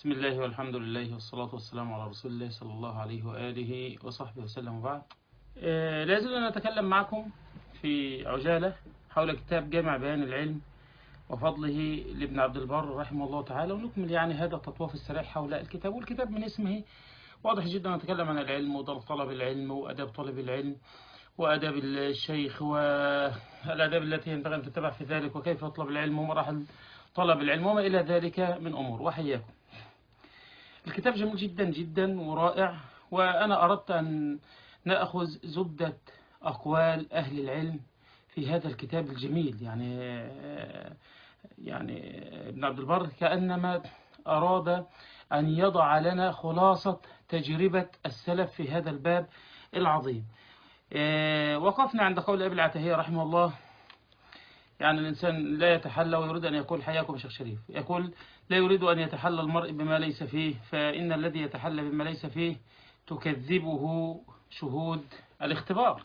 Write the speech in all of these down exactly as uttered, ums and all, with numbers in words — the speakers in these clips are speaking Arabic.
بسم الله والحمد لله والصلاة والسلام على رسول الله صلى الله عليه وآله وصحبه وسلم وبعد. آه لازلنا نتكلم معكم في عجالة حول كتاب جامع بيان العلم وفضله لابن عبد البر رحمه الله تعالى، ونكمل يعني هذا التطواف السريع حول الكتاب. والكتاب من اسمه واضح جدا نتكلم عن العلم وطلب العلم وأداب طالب العلم وأداب الشيخ والأداب التي ينبغي أن تتبع في ذلك وكيف يطلب العلم ومراحل طلب العلم وما إلى ذلك من أمور. وحياكم. الكتاب جميل جدا جدا ورائع، وأنا أردت أن نأخذ زبدة أقوال أهل العلم في هذا الكتاب الجميل. يعني يعني ابن عبد البر كأنما أراد أن يضع لنا خلاصة تجربة السلف في هذا الباب العظيم. وقفنا عند قول أبي العتاهية رحمه الله: يعني الإنسان لا يتحلى ويريد أن يقول حياكم شيخ شريف، يقول: لا يريد أن يتحلى المرء بما ليس فيه، فإن الذي يتحلى بما ليس فيه تكذبه شهود الاختبار.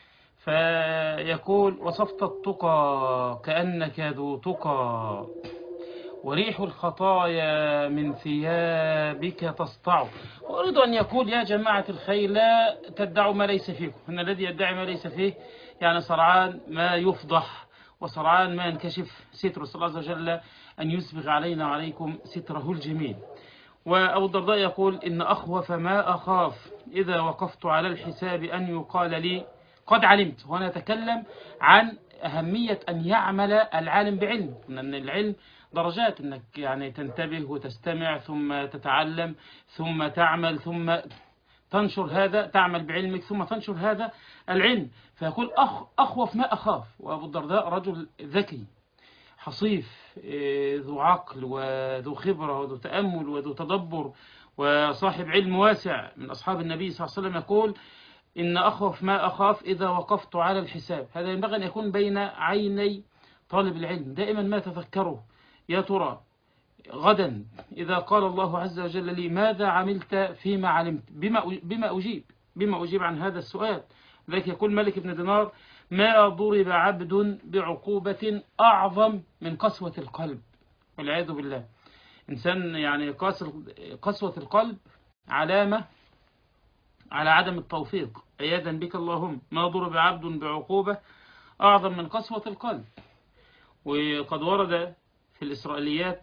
فيقول: وصفت التقى كأنك ذو تقى، وريح الخطايا من ثيابك تسطع. وأريد أن يقول: يا جماعة الخير، لا تدعوا ما ليس فيكم، إن الذي يدعي ما ليس فيه يعني سرعان ما يفضح وسرعان ما ينكشف ستر. صلى الله عز وجل أن يسبغ علينا وعليكم ستره الجميل. وأبو الدرداء يقول: إن أخوف ما أخاف إذا وقفت على الحساب أن يقال لي قد علمت. وأنا أتكلم عن أهمية أن يعمل العالم بعلم، أن العلم درجات، أنك يعني تنتبه وتستمع ثم تتعلم ثم تعمل ثم تنشر هذا، تعمل بعلمك ثم تنشر هذا العلم. فيقول: أخ أخوف ما أخاف. وأبو الدرداء رجل ذكي حصيف ذو عقل وذو خبرة وذو تأمل وذو تدبر وصاحب علم واسع من أصحاب النبي صلى الله عليه وسلم. يقول: إن أخوف ما أخاف إذا وقفت على الحساب. هذا ينبغي أن يكون بين عيني طالب العلم دائما ما تذكره: يا ترى غدا إذا قال الله عز وجل لي ماذا عملت فيما علمت، بما بما أجيب بما أجيب عن هذا السؤال. ذلك يقول مالك بن دينار: ما ضرب عبد بعقوبة أعظم من قسوة القلب. والعياذ بالله. إنسان يعني قسوة القلب علامة على عدم التوفيق، عياذا بك اللهم. ما ضرب عبد بعقوبة أعظم من قسوة القلب. وقد ورد في الإسرائيليات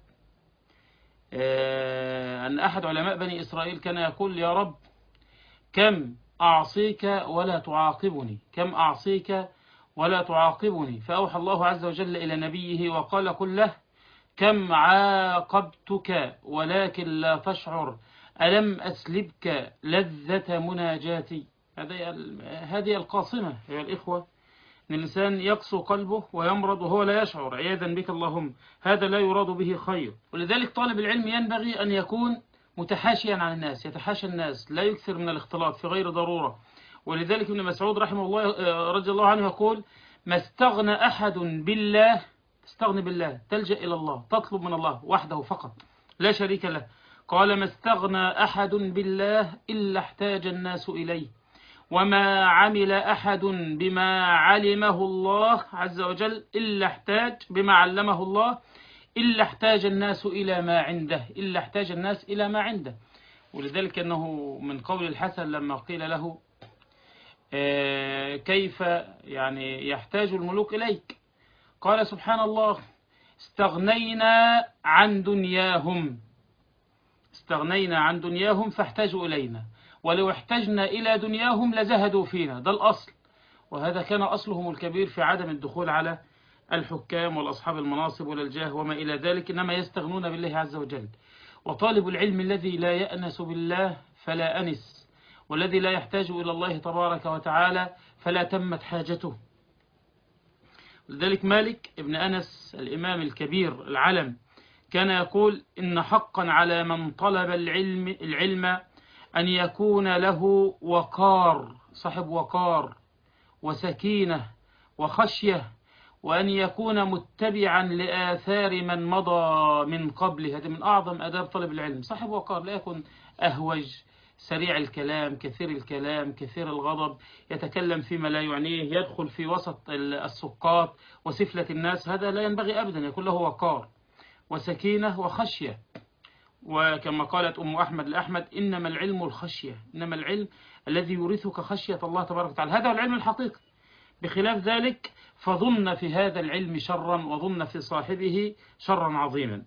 أن أحد علماء بني إسرائيل كان يقول: يا رب، كم أعصيك ولا تعاقبني، كم أعصيك ولا تعاقبني. فأوحى الله عز وجل إلى نبيه وقال: قل له: كم عاقبتك ولكن لا تشعر، ألم أسلبك لذة مناجاتي. هذه القاصمة يا الإخوة، أن الإنسان يقسو قلبه ويمرض وهو لا يشعر، عياذا بك اللهم. هذا لا يراد به خير. ولذلك طالب العلم ينبغي أن يكون متحاشيا عن الناس، يتحاشى الناس، لا يكثر من الاختلاط في غير ضرورة. ولذلك ابن مسعود رحمه الله رضي الله عنه يقول: ما استغنى أحد بالله، تستغني بالله، تلجأ إلى الله، تطلب من الله وحده فقط لا شريك له. قال: ما استغنى أحد بالله إلا احتاج الناس إليه، وما عمل أحد بما علمه الله عز وجل إلا احتاج بما علمه الله إلا احتاج الناس إلى ما عنده، إلا احتاج الناس إلى ما عنده. ولذلك أنه من قول الحسن لما قيل له: كيف يعني يحتاج الملوك إليك؟ قال: سبحان الله، استغنينا عن دنياهم، استغنينا عن دنياهم فاحتاجوا إلينا، ولو احتجنا إلى دنياهم لزهدوا فينا. ده الأصل. وهذا كان أصلهم الكبير في عدم الدخول على الحكام والأصحاب المناصب ولا الجاه وما إلى ذلك، إنما يستغنون بالله عز وجل. وطالب العلم الذي لا يأنس بالله فلا أنس، والذي لا يحتاج إلى الله تبارك وتعالى فلا تمت حاجته. لذلك مالك ابن أنس الإمام الكبير العلم كان يقول: إن حقا على من طلب العلم العلم أن يكون له وقار، صاحب وقار وسكينة وخشية، وأن يكون متبعا لآثار من مضى من قبله. هذا من أعظم أداب طلب العلم، صاحب وقار، لا يكون أهوج سريع الكلام كثير الكلام كثير الغضب، يتكلم فيما لا يعنيه، يدخل في وسط السقاط وسفلة الناس. هذا لا ينبغي أبدا. يكون له وقار وسكينة وخشية وكما قالت أم أحمد لأحمد: إنما العلم الخشية، إنما العلم الذي يورثك خشية الله تبارك وتعالى، هذا هو العلم الحقيقي. بخلاف ذلك فظن في هذا العلم شرا، وظن في صاحبه شرا عظيما.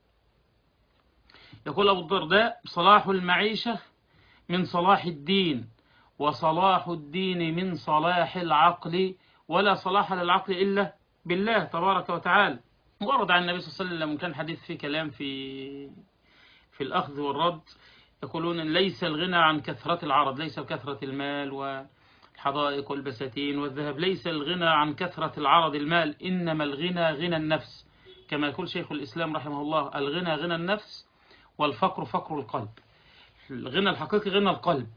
يقول أبو الدرداء: صلاح المعيشة من صلاح الدين، وصلاح الدين من صلاح العقل، ولا صلاح للعقل إلا بالله تبارك وتعالى. ورد عن النبي صلى الله عليه وسلم، كان حديث فيه كلام في في الأخذ والرد، يقولون إن ليس الغنى عن كثرة العرض، ليس كثرة المال والحدائق والبساتين والذهب، ليس الغنى عن كثرة العرض المال، إنما الغنى غنى النفس، كما يقول شيخ الإسلام رحمه الله: الغنى غنى النفس والفقر فقر القلب. الغنى الحقيقي غنى القلب،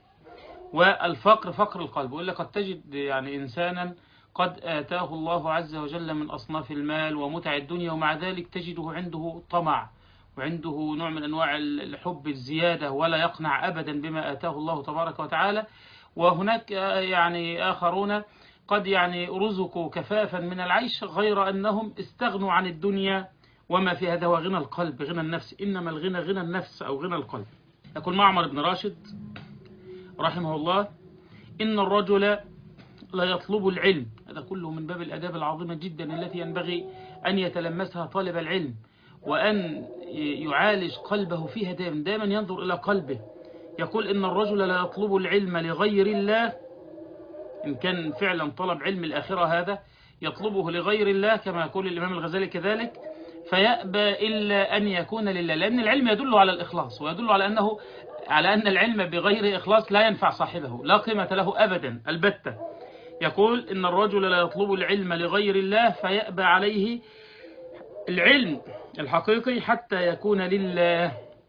والفقر فقر القلب. وإلا قد تجد يعني إنسانا قد آتاه الله عز وجل من أصناف المال ومتع الدنيا، ومع ذلك تجده عنده طمع وعنده نوع من أنواع الحب الزيادة، ولا يقنع أبدا بما آتاه الله تبارك وتعالى. وهناك يعني آخرون قد يعني رزقوا كفافا من العيش، غير أنهم استغنوا عن الدنيا وما في. هذا هو غنى القلب، غنى النفس، إنما الغنى غنى النفس أو غنى القلب. يقول معمر بن راشد رحمه الله: إن الرجل لا يطلب العلم، هذا كله من باب الآداب العظيمة جدا التي ينبغي أن يتلمسها طالب العلم، وأن يعالج قلبه فيها دائما، دائما ينظر إلى قلبه. يقول: إن الرجل لا يطلب العلم لغير الله، إن كان فعلا طلب علم الآخرة هذا يطلبه لغير الله، كما يقول الإمام الغزالي كذلك، فيأبى إلا أن يكون لله، لأن العلم يدل على الإخلاص، ويدل على أنه على أن العلم بغير إخلاص لا ينفع صاحبه، لا قيمة له أبدا البتة. يقول: إن الرجل لا يطلب العلم لغير الله فيأبى عليه العلم الحقيقي حتى يكون لله،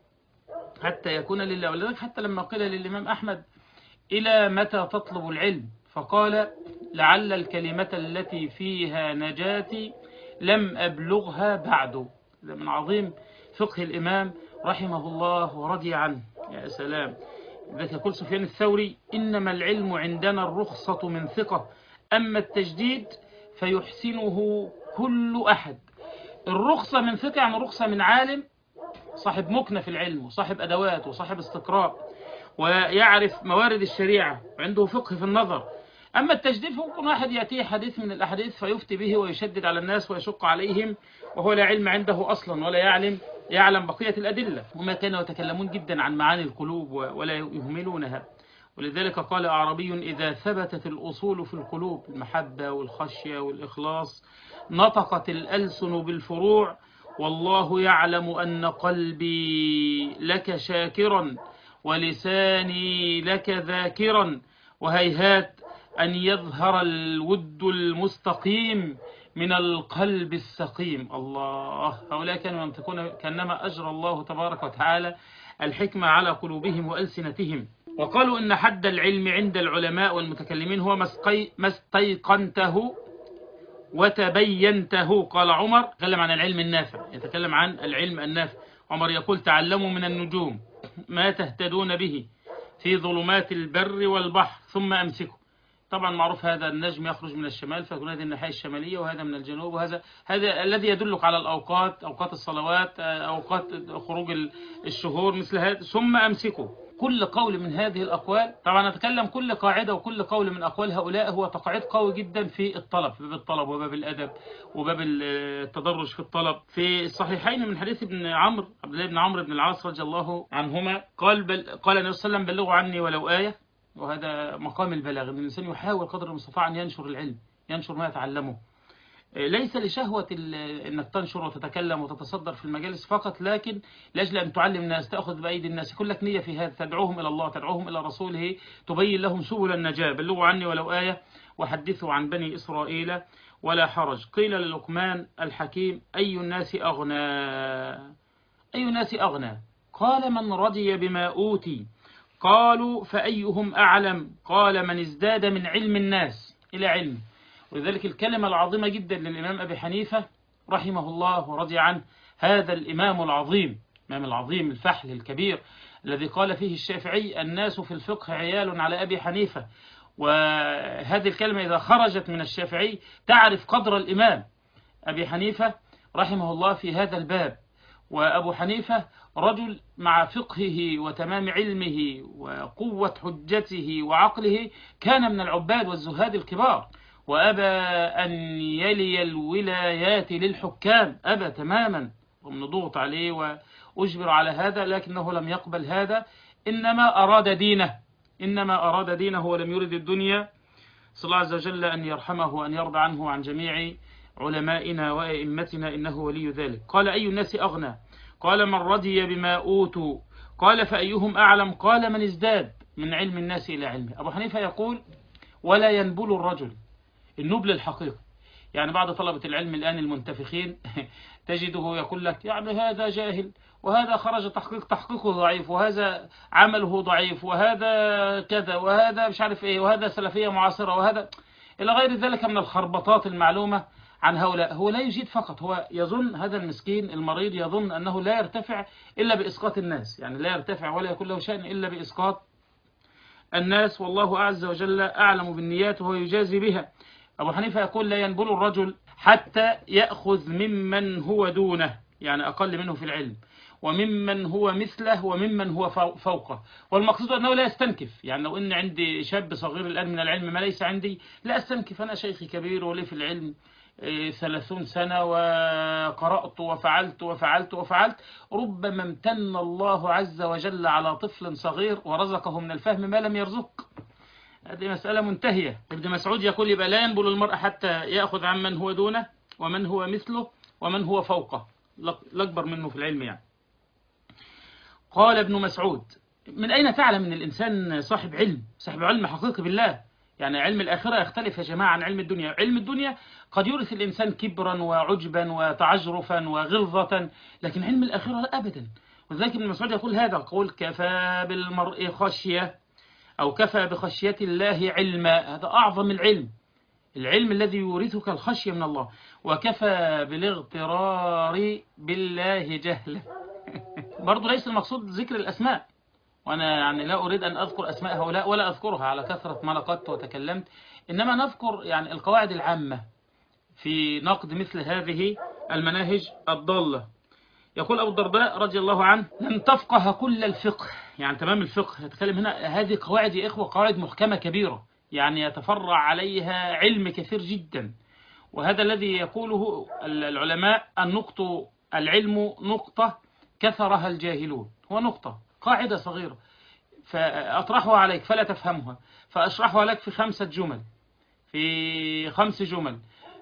حتى يكون لله. ولذلك حتى لما قيل للإمام أحمد: إلى متى تطلب العلم؟ فقال: لعل الكلمة التي فيها نجاتي لم أبلغها بعد. ده من عظيم فقه الإمام رحمه الله ورضي عنه. يا سلام. ذلك يقول سفيان الثوري: إنما العلم عندنا الرخصة من ثقة، أما التجديد فيحسنه كل أحد. الرخصة من ثقة يعني رخصة من عالم صاحب مكنة في العلم، وصاحب أدوات، وصاحب استقراء، ويعرف موارد الشريعة، وعنده فقه في النظر. أما التجديد فممكن واحد يأتيه حديث من الأحاديث فيفتي به ويشدد على الناس ويشق عليهم، وهو لا علم عنده أصلا ولا يعلم يعلم بقية الأدلة. وما كانوا يتكلمون جدا عن معاني القلوب ولا يهملونها. ولذلك قال أعربي: إذا ثبتت الأصول في القلوب، المحبة والخشية والإخلاص، نطقت الألسن بالفروع، والله يعلم أن قلبي لك شاكرا ولساني لك ذاكرا، وهيهات أن يظهر الود المستقيم من القلب السقيم. الله. هؤلاء كانوا ينطقون كأنما أجرى الله تبارك وتعالى الحكمة على قلوبهم وألسنتهم. وقالوا إن حد العلم عند العلماء والمتكلمين هو ما استيقنته وتبينته. قال عمر: تكلم عن العلم النافع، يتكلم عن العلم النافع. عمر يقول: تعلموا من النجوم ما تهتدون به في ظلمات البر والبحر ثم أمسكوا. طبعا معروف هذا النجم يخرج من الشمال فيكون هذه الناحية الشمالية، وهذا من الجنوب، وهذا هذا الذي يدلك على الأوقات، أوقات الصلوات، أوقات خروج الشهور، مثل هذا. ثم أمسكوا. كل قول من هذه الأقوال، طبعا أتكلم كل قاعدة وكل قول من أقوال هؤلاء هو تقعيد قوي جدا في الطلب، في باب الطلب وباب الأدب وباب التدرج في الطلب. في الصحيحين من حديث ابن عمرو عبد الله بن عمرو بن العاص رضي الله عنهما قال: بل قال النبي صلى الله عليه وسلم: بلغوا عني ولو آية. وهذا مقام البلاغ، ان الانسان يحاول قدر المستطاع ان ينشر العلم، ينشر ما يتعلمه، ليس لشهوة انك تنشر وتتكلم وتتصدر في المجالس فقط، لكن لاجل ان تعلم الناس، تاخذ بايدي الناس، يكون لك نية في هذا، تدعوهم الى الله، تدعوهم الى رسوله، تبين لهم سبل النجاة. بلغوا عني ولو آية وحدثوا عن بني اسرائيل ولا حرج. قيل للقمان الحكيم: اي الناس اغنى؟ اي الناس اغنى؟ قال: من رضي بما اوتي. قالوا: فأيهم أعلم؟ قال: من ازداد من علم الناس إلى علم. ولذلك الكلمة العظيمة جدا للإمام أبي حنيفة رحمه الله ورضي عنه، هذا الإمام العظيم، الإمام العظيم الفحل الكبير الذي قال فيه الشافعي: الناس في الفقه عيال على أبي حنيفة. وهذه الكلمة إذا خرجت من الشافعي تعرف قدر الإمام أبي حنيفة رحمه الله في هذا الباب، وأبو حنيفة رجل مع فقهه وتمام علمه وقوة حجته وعقله كان من العباد والزهاد الكبار، وأبى أن يلي الولايات للحكام، أبى تماما، ومن ضغط عليه وأجبر على هذا، لكنه لم يقبل هذا، إنما أراد دينه، إنما أراد دينه ولم يرد الدنيا. صلى الله عز وجل أن يرحمه وأن يرضى عنه وعن جميع علمائنا وأئمتنا إنه ولي ذلك. قال: أي الناس أغنى؟ قال: من رضي بما أوتوا. قال: فأيهم أعلم؟ قال: من ازداد من علم الناس إلى علمه. أبو حنيفة يقول: ولا ينبل الرجل، النبل الحقيقي. يعني بعض طلبة العلم الآن المنتفخين تجده يقول لك يعني هذا جاهل، وهذا خرج تحقيق تحقيقه ضعيف، وهذا عمله ضعيف، وهذا كذا، وهذا مش عارف ايه، وهذا سلفية معاصرة، وهذا إلى غير ذلك من الخربطات المعلومة عن هؤلاء. هو لا يجيد فقط، هو يظن، هذا المسكين المريض يظن أنه لا يرتفع إلا بإسقاط الناس، يعني لا يرتفع ولا يكون له شأن إلا بإسقاط الناس، والله عز وجل أعلم بالنيات وهو يجازي بها. أبو حنيفة يقول: لا ينبل الرجل حتى يأخذ ممن هو دونه، يعني أقل منه في العلم، وممن هو مثله، وممن هو فوقه. والمقصود أنه لا يستنكف، يعني لو أن عندي شاب صغير الآن من العلم ما ليس عندي، لا أستنكف، أنا شيخي كبير ولي في العلم ثلاثون سنة وقرأت وفعلت وفعلت وفعلت. ربما امتن الله عز وجل على طفل صغير ورزقه من الفهم ما لم يرزق. هذه مسألة منتهية. ابن مسعود يقول: يبقى لا ينبل المرء حتى يأخذ عن من هو دونه، ومن هو مثله، ومن هو فوقه، الأكبر منه في العلم يعني. قال ابن مسعود: من أين تعلم أن الإنسان صاحب علم، صاحب علم حقيقي بالله؟ يعني علم الآخرة يختلف يا جماعة عن علم الدنيا. علم الدنيا قد يورث الإنسان كبرا وعجبا وتعجرفا وغلظة، لكن علم الآخرة لا أبدا. وذلك ابن مسعود يقول هذا، قول: كفى بالمرء خشية، أو كفى بخشية الله علما. هذا أعظم العلم، العلم الذي يورثك الخشية من الله. وكفى بالاغترار بالله جهلا. برضو ليس المقصود ذكر الأسماء، وأنا يعني لا أريد أن أذكر أسماء هؤلاء ولا أذكرها على كثرة ما لقدت وتكلمت، إنما نذكر يعني القواعد العامة في نقد مثل هذه المناهج الضالة. يقول أبو الدرداء رضي الله عنه: لن تفقه كل الفقه، يعني تمام الفقه، يتكلم هنا هذه قواعد يا إخوة، قواعد محكمة كبيرة، يعني يتفرع عليها علم كثير جدا. وهذا الذي يقوله العلماء: النقطة، العلم نقطة كثرها الجاهلون. هو نقطة، قاعدة صغيرة، فأطرحها عليك فلا تفهمها، فأشرحها لك في خمسة جمل، في خمس جمل،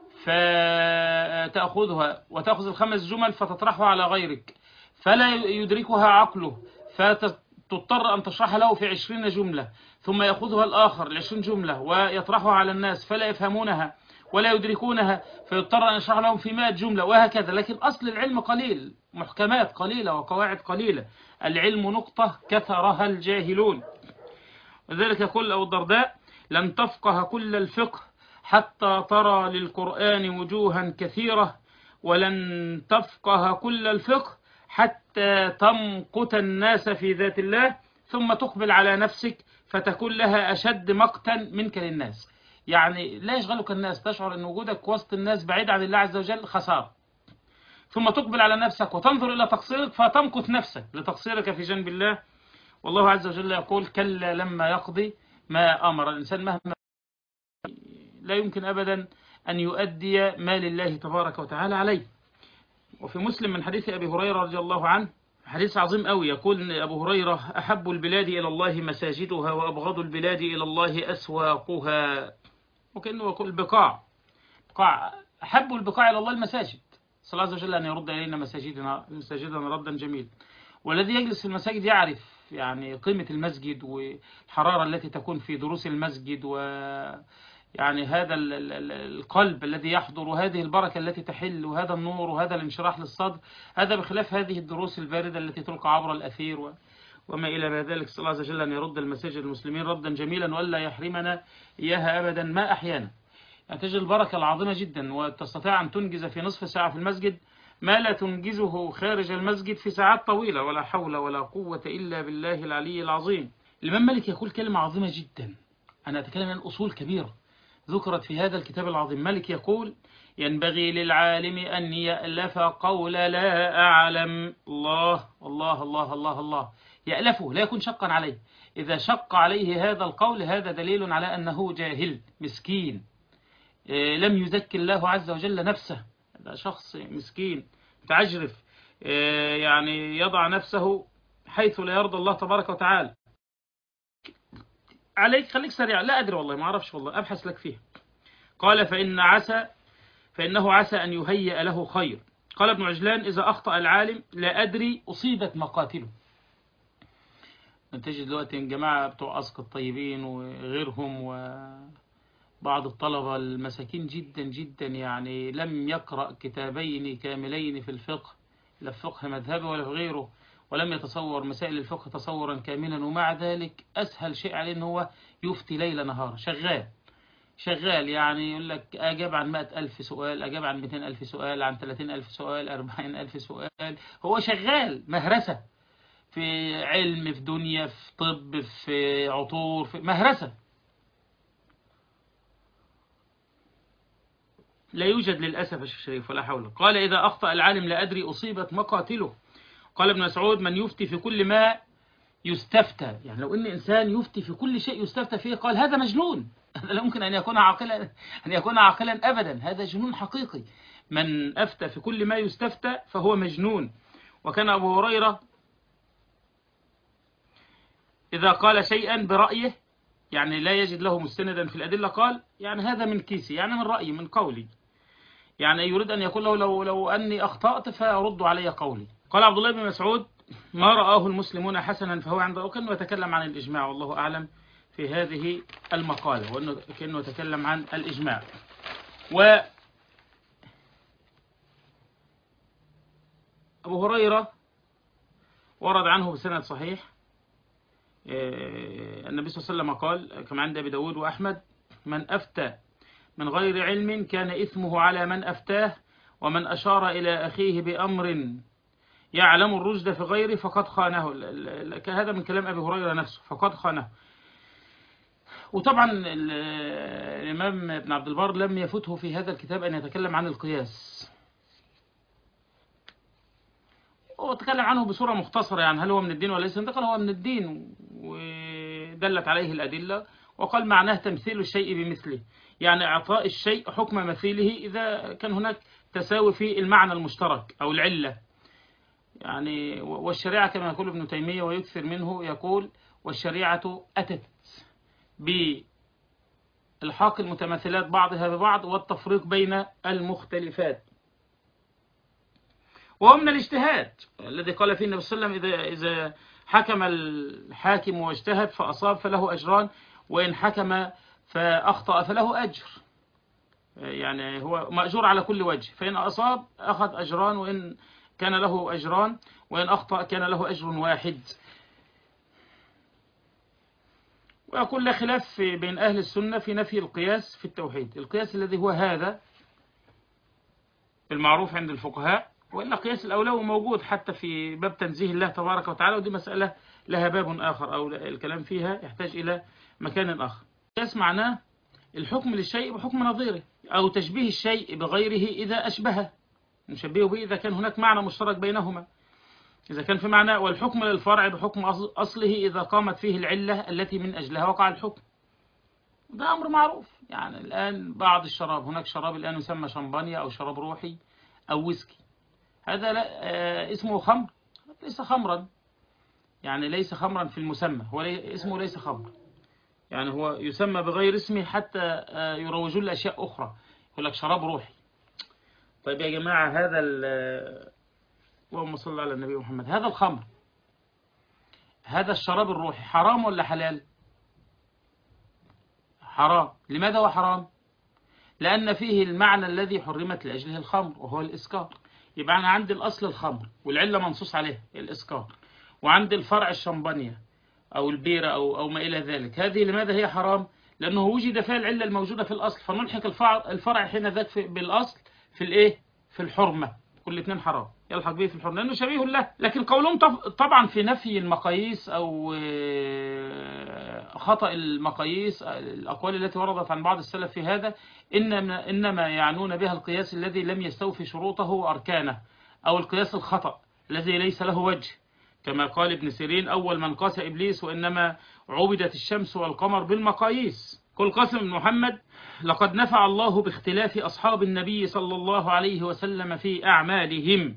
فتأخذها وتأخذ الخمس جمل فتطرحها على غيرك فلا يدركها عقله، فتضطر أن تشرحها له في عشرين جملة، ثم يأخذها الآخر العشرين جملة ويطرحها على الناس فلا يفهمونها ولا يدركونها، فيضطر أن يشرح لهم في مائة جملة، وهكذا. لكن أصل العلم قليل، محكمات قليلة وقواعد قليلة. العلم نقطة كثرها الجاهلون. وذلك يقول أبو الدرداء: لن تفقه كل الفقه حتى ترى للقرآن وجوها كثيرة، ولن تفقه كل الفقه حتى تمقت الناس في ذات الله، ثم تقبل على نفسك فتكون لها أشد مقتا منك للناس. يعني لا يشغلك الناس، تشعر أن وجودك وسط الناس بعيد عن الله عز وجل خسارة، ثم تقبل على نفسك وتنظر إلى تقصيرك فتمقت نفسك لتقصيرك في جنب الله. والله عز وجل يقول: كلا لما يقضي ما أمر. الإنسان مهما لا يمكن أبدا أن يؤدي ما لله تبارك وتعالى عليه. وفي مسلم من حديث أبي هريرة رضي الله عنه، حديث عظيم قوي، يقول أبو هريرة: أحب البلاد إلى الله مساجدها، وأبغض البلاد إلى الله أسواقها. وكأنه يقول بقاع بقاع أحب البقاع إلى الله المساجد. صلى الله عز وجل أن يرد إلينا مساجدنا مساجدنا ردا جميلا. والذي يجلس في المساجد يعرف يعني قيمة المسجد والحرارة التي تكون في دروس المسجد، و يعني هذا القلب الذي يحضر، وهذه البركة التي تحل، وهذا النور، وهذا الانشراح للصدر، هذا بخلاف هذه الدروس الباردة التي تلقى عبر الأثير و... وما إلى ذلك. صلى الله عز وجل أن يرد المساجد المسلمين ردا جميلا، ولا يحرمنا إياها أبدا ما أحيانا. يعني تجد البركة العظيمة جدا، وتستطيع أن تنجز في نصف ساعة في المسجد ما لا تنجزه خارج المسجد في ساعات طويلة، ولا حول ولا قوة إلا بالله العلي العظيم. الإمام مالك يقول كلمة عظيمة جدا، أنا أتكلم عن أصول كبيرة، ذكرت في هذا الكتاب العظيم. مالك يقول: ينبغي للعالم أن يألف قول لا أعلم. الله الله الله الله الله، يألفه لا يكون شقا عليه. إذا شق عليه هذا القول هذا دليل على أنه جاهل مسكين، لم يزكي الله عز وجل نفسه. هذا شخص مسكين متعجرف، يعني يضع نفسه حيث لا يرضى الله تبارك وتعالى. عليك خليك سريع. لا أدري والله، ما أعرفش والله، أبحث لك فيها. قال: فإن عسى فإنه عسى أن يهيئ له خير. قال ابن عجلان: إذا أخطأ العالم لا أدري أصيبت مقاتله. تجد دلوقتي الجماعة بتوع أسق الطيبين وغيرهم وبعض الطلبة المساكين جدا جدا، يعني لم يقرأ كتابين كاملين في الفقه، لا في فقه مذهبي ولا في غيره، ولم يتصور مسائل الفقه تصورا كاملا، ومع ذلك أسهل شيء عليه أنه هو يفتي ليل نهار. شغال شغال يعني يقول لك أجاب عن مائة ألف سؤال، أجاب عن مئتين ألف سؤال، عن ثلاثين ألف سؤال، أربعين ألف سؤال. هو شغال مهرسة في علم، في دنيا، في طب، في عطور، في مهرسة. لا يوجد للأسف الشريف ولا حول. قال: إذا أخطأ العالم لا أدري أصيبت مقاتله. قال ابن مسعود: من يفتي في كل ما يستفتى، يعني لو إن إنسان يفتي في كل شيء يستفتى فيه، قال هذا مجنون. هذا لا يمكن أن يكون عاقلا، أن يكون عاقلا أبدا، هذا جنون حقيقي. من أفتى في كل ما يستفتى فهو مجنون. وكان أبو هريرة إذا قال شيئا برأيه، يعني لا يجد له مستندا في الأدلة، قال يعني هذا من كيسي، يعني من رأيي، من قولي، يعني يريد أن يقول له لو, لو أني أخطأت فأرد علي قولي. قال عبد الله بن مسعود: ما رآه المسلمون حسنا فهو عنده. وكأنه يتكلم عن الإجماع، والله أعلم في هذه المقالة، وأنه كأنه يتكلم عن الإجماع. و أبو هريرة ورد عنه بسند صحيح النبي صلى الله عليه وسلم قال كما عند أبي داود وأحمد: من أفتى من غير علم كان إثمه على من أفتاه، ومن أشار إلى أخيه بأمر يعلم الرشد في غيره فقد خانه. هذا من كلام أبي هريرة نفسه، فقد خانه. وطبعا الإمام ابن عبد البر لم يفته في هذا الكتاب أن يتكلم عن القياس، وتكلم عنه بصورة مختصرة، يعني هل هو من الدين ولا ليس؟ قال هو من الدين، ودلت عليه الأدلة، وقال معناه تمثيل الشيء بمثله، يعني إعطاء الشيء حكم مثيله إذا كان هناك تساوي في المعنى المشترك أو العلة. يعني والشريعة كما يقول ابن تيمية ويكثر منه، يقول: والشريعة أتت بالحاق المتماثلات بعضها ببعض والتفريق بين المختلفات. وهو من الاجتهاد الذي قال فيه النبي صلى الله عليه وسلم: إذا إذا حكم الحاكم واجتهد فأصاب فله أجران، وإن حكم فأخطأ فله أجر، يعني هو مأجور على كل وجه. فإن أصاب أخذ أجران، وإن كان له أجران، وإن أخطأ كان له أجر واحد. ويقول لا خلاف بين أهل السنة في نفي القياس في التوحيد، القياس الذي هو هذا المعروف عند الفقهاء، وإلا قياس الأولوي موجود حتى في باب تنزيه الله تبارك وتعالى، ودي مسألة لها باب آخر أو الكلام فيها يحتاج إلى مكان آخر. القياس معناه الحكم للشيء بحكم نظيره، أو تشبيه الشيء بغيره إذا أشبهه، نشبهه به إذا كان هناك معنى مشترك بينهما، إذا كان في معنى. والحكم للفرع بحكم أصله إذا قامت فيه العلة التي من أجلها وقع الحكم. ده أمر معروف. يعني الآن بعض الشراب، هناك شراب الآن يسمى شمبانيا أو شراب روحي أو ويسكي، هذا لا آه اسمه خمر، ليس خمرا، يعني ليس خمرا في المسمى، هو لي اسمه ليس خمر، يعني هو يسمى بغير اسمه حتى آه يروجون لأشياء أخرى، يقول لك شراب روحي. طيب يا جماعة، هذا اللهم صل على النبي محمد، هذا الخمر، هذا الشراب الروحي حرام ولا حلال؟ حرام. لماذا هو حرام؟ لأن فيه المعنى الذي حرمت لأجله الخمر وهو الإسكار. يبقى أنا عندي الأصل الخمر والعلة منصوص عليه الإسكار، وعندي الفرع الشمبانيا أو البيرة أو أو ما إلى ذلك. هذه لماذا هي حرام؟ لأنه وجد فيها العلة الموجودة في الأصل، فنلحق الفرع الفرع حين ذاك بالأصل في الإيه؟ في الحرمة. كل اثنين حرام، يلحق به في الحرم لأنه شبيه له. لكن قولهم طبعا في نفي المقاييس أو خطأ المقاييس، الأقوال التي وردت عن بعض السلف في هذا إنما, إنما يعنون بها القياس الذي لم يستوفي شروطه وأركانه، أو القياس الخطأ الذي ليس له وجه، كما قال ابن سيرين: أول من قاس إبليس وإنما عبدت الشمس والقمر بالمقاييس. قل قاسم بن محمد: لقد نفع الله باختلاف أصحاب النبي صلى الله عليه وسلم في أعمالهم،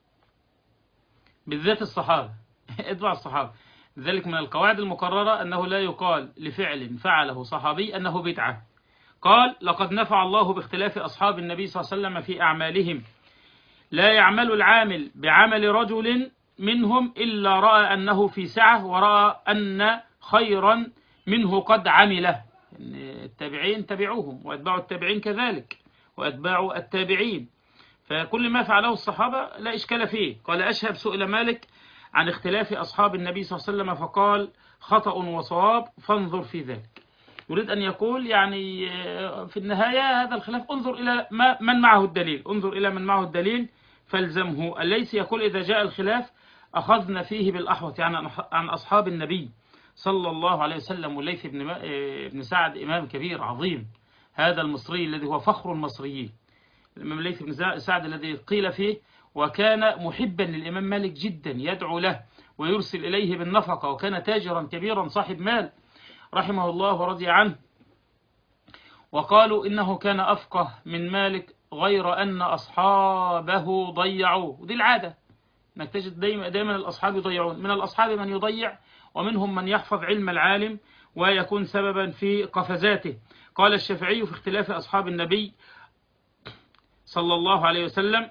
بالذات الصحابة اتبع الصحابة. ذلك من القواعد المقررة أنه لا يقال لفعل فعله صحابي أنه بدعة. قال: لقد نفع الله باختلاف أصحاب النبي صلى الله عليه وسلم في أعمالهم، لا يعمل العامل بعمل رجل منهم إلا رأى أنه في سعة ورأى أن خيرا منه قد عمله. التابعين تبعوهم وأتباع التابعين كذلك وأتباع التابعين، فكل ما فعله الصحابة لا إشكال فيه. قال أشهب: سئل مالك عن اختلاف أصحاب النبي صلى الله عليه وسلم فقال: خطأ وصواب فانظر في ذلك. يريد أن يقول يعني في النهاية هذا الخلاف انظر إلى ما من معه الدليل، انظر إلى من معه الدليل فالزمه. الليث يقول: إذا جاء الخلاف أخذنا فيه بالأحوط، يعني عن أصحاب النبي صلى الله عليه وسلم. والليث بن ابن سعد إمام كبير عظيم، هذا المصري الذي هو فخر المصريين، الإمام الليث بن سعد الذي قيل فيه وكان محبا للإمام مالك جدا، يدعو له ويرسل إليه بالنفقة، وكان تاجرا كبيرا صاحب مال رحمه الله ورضي عنه. وقالوا إنه كان أفقه من مالك غير أن أصحابه ضيعوه. ودي العادة انك تجد دايما, دايما الأصحاب يضيعون، من الأصحاب من يضيع ومنهم من يحفظ علم العالم ويكون سببا في قفزاته. قال الشافعي في اختلاف أصحاب النبي صلى الله عليه وسلم: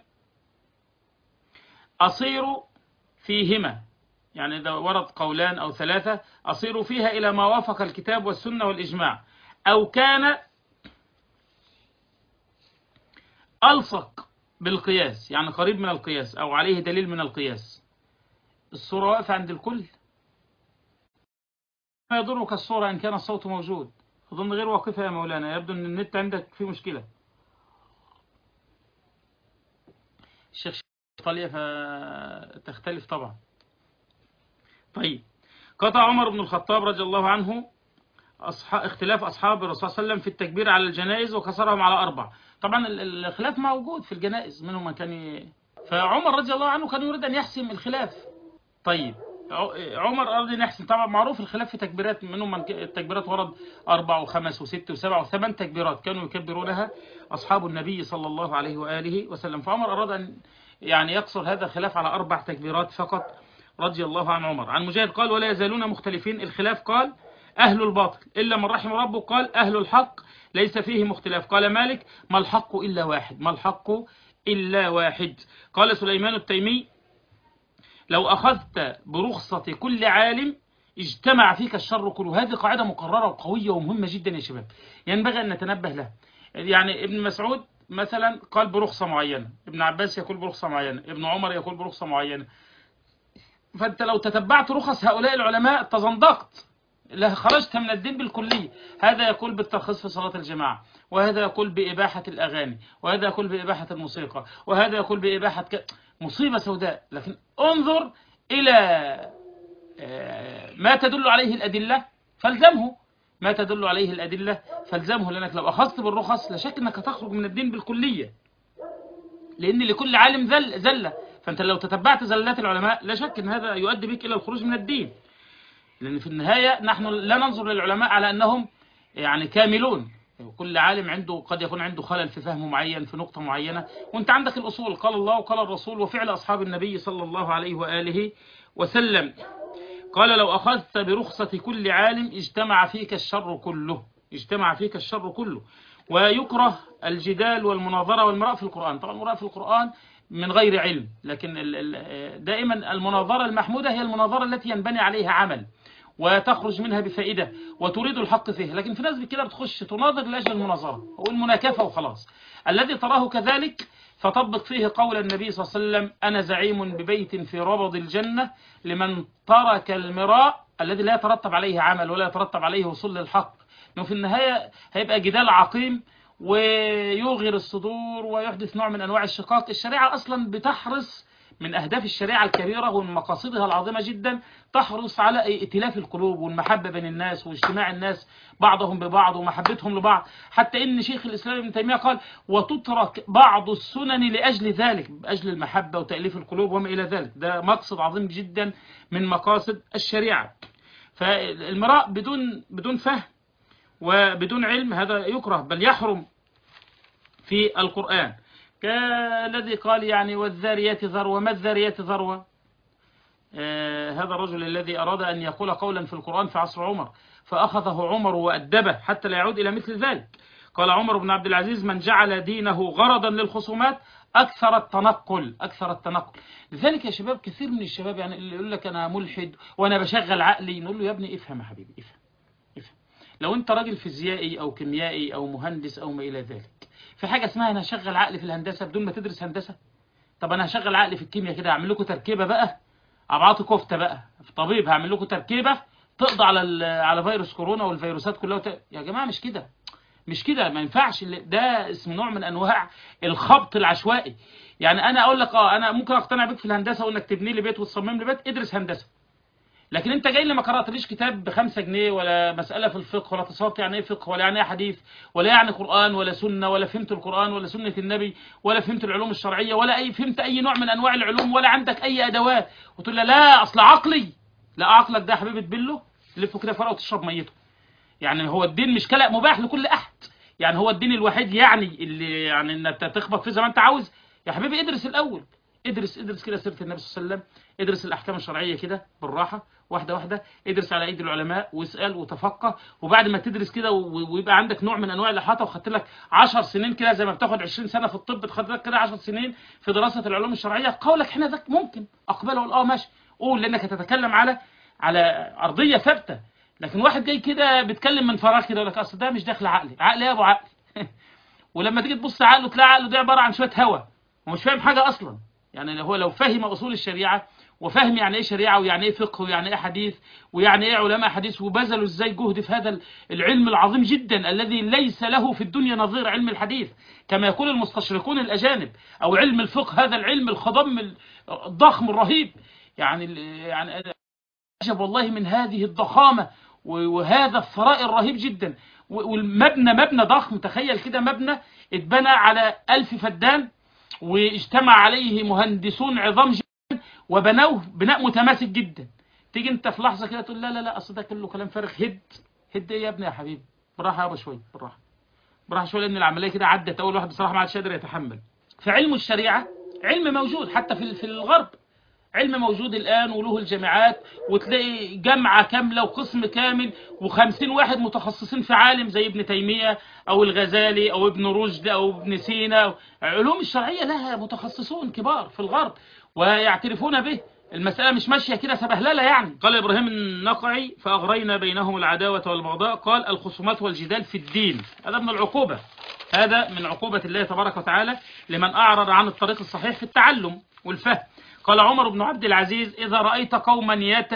أصير فيهما، يعني إذا ورد قولان أو ثلاثة أصير فيها إلى ما وافق الكتاب والسنة والإجماع، أو كان ألصق بالقياس، يعني قريب من القياس أو عليه دليل من القياس. الصورة واقفة عند الكل، ما يضرك الصورة إن كان الصوت موجود. أظن غير واقفة يا مولانا، يبدو أن النت عندك فيه مشكلة. الشيخ إيطاليا فتختلف طبعا. طيب، قطع عمر بن الخطاب رضي الله عنه أصحاب اختلاف أصحاب الرسول صلى الله عليه وسلم في التكبير على الجنائز وكسرهم على أربع. طبعا الخلاف موجود في الجنائز، منهم من كان ي... فعمر رضي الله عنه كان يريد أن يحسم الخلاف. طيب عمر أراد أن يحسم، طبعا معروف الخلاف في تكبيرات، منهم من التكبيرات ورد أربع وخمس وست وسبع وثمان تكبيرات كانوا يكبرونها أصحاب النبي صلى الله عليه وآله وسلم. فعمر أراد أن يعني يقصر هذا الخلاف على أربع تكبيرات فقط رضي الله عن عمر. عن مجاهد قال: ولا يزالون مختلفين. الخلاف قال أهل الباطل إلا من رحم ربه، قال أهل الحق ليس فيه مختلف. قال مالك: ما الحق إلا واحد، ما الحق إلا واحد. قال سليمان التيمي: لو أخذت برخصة كل عالم اجتمع فيك الشر كله. هذه قاعدة مقررة وقوية ومهمة جدا يا شباب، ينبغي أن نتنبه لها. يعني ابن مسعود مثلا قال برخصة معينة، ابن عباس يقول برخصة معينة، ابن عمر يقول برخصة معينة. فأنت لو تتبعت رخص هؤلاء العلماء تزندقت، لا خرجت من الدين بالكلية. هذا يقول بالترخيص في صلاة الجماعة، وهذا يقول بإباحة الأغاني، وهذا يقول بإباحة الموسيقى، وهذا يقول بإباحة ك... مصيبة سوداء. لكن انظر إلى ما تدل عليه الأدلة فالزمه، ما تدل عليه الأدلة فالزمه، لأنك لو أخذت بالرخص لا شك أنك تخرج من الدين بالكلية، لأن لكل عالم زل زلة. فأنت لو تتبعت زلات العلماء لا شك أن هذا يؤدي بك إلى الخروج من الدين، لأن في النهاية نحن لا ننظر للعلماء على أنهم يعني كاملون. كل عالم عنده قد يكون عنده خلل في فهم معين في نقطة معينة، وانت عندك الأصول، قال الله وقال الرسول وفعل أصحاب النبي صلى الله عليه وآله وسلم. قال: لو أخذت برخصة كل عالم اجتمع فيك الشر كله، اجتمع فيك الشر كله. ويكره الجدال والمناظرة والمراء في القرآن. طبعا المراء في القرآن من غير علم، لكن دائما المناظرة المحمودة هي المناظرة التي ينبني عليها عمل وتخرج منها بفائدة وتريد الحق فيه. لكن في ناس كده بتخش تناظر لأجل المناظرة والمناكفة وخلاص. الذي تراه كذلك فطبق فيه قول النبي صلى الله عليه وسلم: أنا زعيم ببيت في ربض الجنة لمن ترك المراء الذي لا يترتب عليه عمل ولا يترتب عليه وصول للحق. إنه في النهاية هيبقى جدال عقيم ويوغر الصدور ويحدث نوع من أنواع الشقاق. الشريعة أصلا بتحرص من أهداف الشريعة الكبيرة ومن مقاصدها العظيمة جدا، تحرص على ائتلاف القلوب والمحبة بين الناس واجتماع الناس بعضهم ببعض ومحبتهم لبعض، حتى إن شيخ الإسلام ابن تيمية قال وتترك بعض السنن لأجل ذلك، بأجل المحبة وتأليف القلوب وما إلى ذلك. ده مقصد عظيم جدا من مقاصد الشريعة. فالمراء بدون بدون فهم وبدون علم هذا يكره بل يحرم في القرآن، كالذي قال يعني والذاريات ذروة. ما الذاريات ذروة؟ آه هذا الرجل الذي أراد أن يقول قولا في القرآن في عصر عمر فأخذه عمر وأدبه حتى لا يعود إلى مثل ذلك. قال عمر بن عبد العزيز من جعل دينه غرضا للخصومات أكثر التنقل أكثر التنقل. لذلك يا شباب كثير من الشباب يعني اللي يقول لك أنا ملحد وأنا بشغل عقلي، نقول له يا ابني افهم يا حبيبي افهم افهم. لو أنت راجل فيزيائي أو كيميائي أو مهندس أو ما إلى ذلك، في حاجة اسمها أنا هشغل عقلي في الهندسة بدون ما تدرس هندسة؟ طب أنا هشغل عقلي في الكيمياء كده أعمل لكم تركيبة بقى أبعاط كفتة بقى في طبيب، هعمل لكم تركيبة تقضي على على فيروس كورونا والفيروسات كلها وت... يا جماعة مش كده مش كده ما ينفعش. ده اسم نوع من أنواع الخبط العشوائي. يعني أنا أقول لك أه أنا ممكن أقتنع بك في الهندسة وإنك تبني لي بيت وتصمم لي بيت، ادرس هندسة. لكن انت جاي لي ما قراتليش كتاب بخمسة جنيه ولا مسألة في الفقه ولا تصورت يعني ايه فقه ولا يعني ايه حديث ولا يعني قرآن ولا سنة ولا فهمت القرآن ولا سنة النبي ولا فهمت العلوم الشرعية ولا اي فهمت اي نوع من انواع العلوم ولا عندك اي ادوات، وتقول له لا اصل عقلي. لا عقلك ده يا حبيبي تبله تلفه كده فرقه وتشرب ميته. يعني هو الدين مش كلام مباح لكل احد، يعني هو الدين الوحيد يعني اللي يعني انك تخبط فيه زي ما انت عاوز. يا حبيبي ادرس الاول، ادرس ادرس كده سيرة النبي صلى الله عليه وسلم، ادرس الأحكام الشرعية كده بالراحة واحدة واحدة، ادرس على ايدي العلماء واسأل وتفقه. وبعد ما تدرس كده ويبقى عندك نوع من انواع الاحاطة وخدت لك عشر سنين كده زي ما بتاخد عشرين سنة في الطب، تاخد لك كده عشر سنين في دراسة العلوم الشرعية، قولك هنا ذاك ممكن اقبله واقول اه ماشي قول، لانك هتتكلم على على ارضية ثابتة. لكن واحد جاي كده بيتكلم من فراغ كده يقول لك اصل ده مش داخل عقلي، عقلي يا ابو عقل ولما تيجي تبص عقله تلاقي عقله ده عبارة عن شوية هوا ومش فاهم حاجة اصلا. يعني هو لو فهم أصول الشريعة وفهم يعني إيه شريعة ويعني إيه فقه ويعني إيه حديث ويعني إيه علماء حديث وبذلوا إزاي جهد في هذا العلم العظيم جدا الذي ليس له في الدنيا نظير، علم الحديث كما يقول المستشرقون الأجانب، أو علم الفقه هذا العلم الخضم الضخم الرهيب. يعني يعني أعجب والله من هذه الضخامة وهذا الثراء الرهيب جدا. والمبنى مبنى ضخم، تخيل كده مبنى اتبنى على ألف فدان واجتمع عليه مهندسون عظام جدا وبنوه بناء متماسك جدا. تيجي انت في لحظه كده تقول لا لا لا اصل ده كله كلام فارغ. هد هد ايه يا ابني يا حبيبي، بالراحه يابا شويه بالراحه بالراحه شويه، لان العمليه كده عدت اول واحد بصراحه ما عادش قادر يتحمل. فعلم الشريعه علم موجود حتى في في الغرب، علم موجود الآن وله الجامعات، وتلاقي جامعة كاملة وقسم كامل وخمسين واحد متخصصين في عالم زي ابن تيمية أو الغزالي أو ابن رشد أو ابن سينا. علوم الشرعية لها متخصصون كبار في الغرب ويعترفون به. المسألة مش ماشية كده سبهللة يعني. قال إبراهيم النقعي فأغرينا بينهم العداوة والبغضاء، قال الخصومات والجدال في الدين هذا من العقوبة، هذا من عقوبة الله تبارك وتعالى لمن أعرض عن الطريق الصحيح في التعلم والفهم. قال عمر بن عبد العزيز إذا رأيت قوما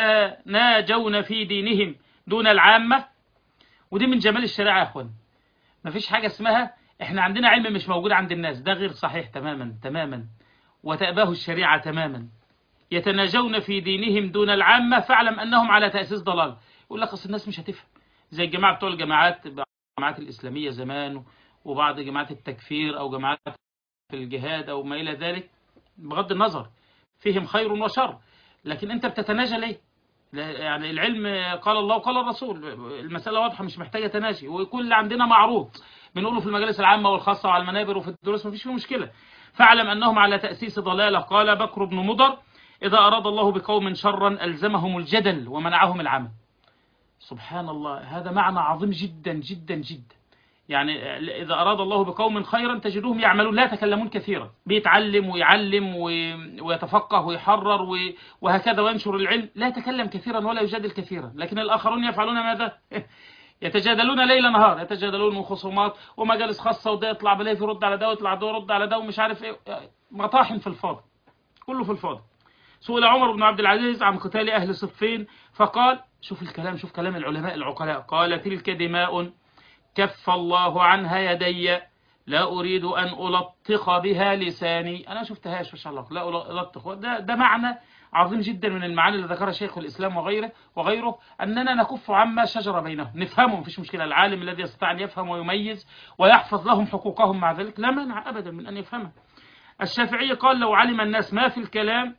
يتناجون في دينهم دون العامة، ودي من جمال الشريعة يا أخوان، مفيش حاجة اسمها إحنا عندنا علم مش موجود عند الناس، ده غير صحيح تماما تماما وتأباه الشريعة تماما. يتناجون في دينهم دون العامة فاعلم أنهم على تأسيس ضلال. يقول لك أصل الناس مش هتفهم، زي الجماعة بتوع الجماعات الجماعات الإسلامية زمان وبعض جماعات التكفير أو جماعات الجهاد أو ما إلى ذلك، بغض النظر فيهم خير وشر، لكن أنت بتتناجى ليه؟ يعني العلم قال الله وقال الرسول، المسألة واضحة مش محتاجة تناجي، ويكون اللي عندنا معروض بنقوله في المجالس العامة والخاصة وعلى المنابر وفي الدروس مفيش فيه مشكلة. فاعلم أنهم على تأسيس ضلالة. قال بكر بن مضر إذا أراد الله بقوم شرا ألزمهم الجدل ومنعهم العمل. سبحان الله، هذا معنى عظيم جدا جدا جدا. يعني إذا أراد الله بقوم خيرا تجدوهم يعملون لا يتكلمون كثيرا، بيتعلم ويعلم ويتفقه ويحرر وهكذا وينشر العلم، لا يتكلم كثيرا ولا يجادل كثيرا. لكن الآخرون يفعلون ماذا؟ يتجادلون ليل نهار، يتجادلون من خصومات ومجالس خاصة، وده يطلع بلاي يرد على ده ويطلع ده يرد على ده ومش عارف ايه، مطاحن في الفاضي، كله في الفاضي. سئل عمر بن عبد العزيز عن قتال أهل صفين فقال، شوف الكلام، شوف كلام العلماء العقلاء، قال تلك دماء كف الله عنها يدي لا أريد أن ألطخ بها لساني. أنا شفتهاش ما شاء الله، لا ألطخ. ده, ده معنى عظيم جدا من المعاني اللي ذكرها شيخ الإسلام وغيره وغيره أننا نكف عما شجر بينهم، نفهمهم مفيش مشكلة. العالم الذي يستطيع أن يفهم ويميز ويحفظ لهم حقوقهم مع ذلك لا مانع أبدا من أن يفهمه. الشافعي قال لو علم الناس ما في الكلام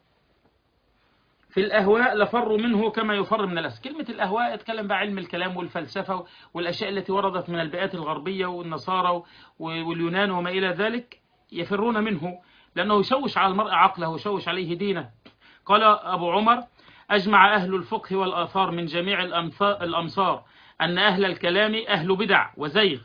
في الأهواء لفروا منه كما يفر من الأسد. كلمة الأهواء يتكلم بقى علم الكلام والفلسفة والأشياء التي وردت من البيئات الغربية والنصارى واليونان وما إلى ذلك، يفرون منه لأنه يشوش على المرء عقله ويشوش عليه دينه. قال أبو عمر أجمع أهل الفقه والآثار من جميع الأمصار أن أهل الكلام أهل بدع وزيغ،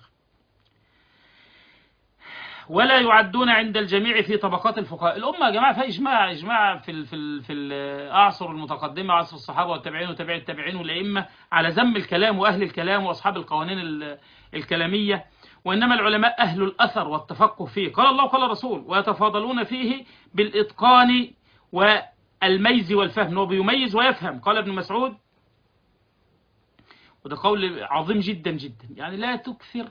ولا يعدون عند الجميع في طبقات الفقهاء. الأمة يا جماعة فيها إجماع، إجماع في ال في ال في الأعصر المتقدمة، عصر الصحابة والتابعين وتابعي التابعين والأئمة، على ذم الكلام وأهل الكلام وأصحاب القوانين الكلامية. وإنما العلماء أهل الأثر والتفقه فيه، قال الله وقال الرسول، ويتفاضلون فيه بالإتقان والميز والفهم. هو بيميز ويفهم. قال ابن مسعود، وده قول عظيم جدا جدا، يعني لا تكثر،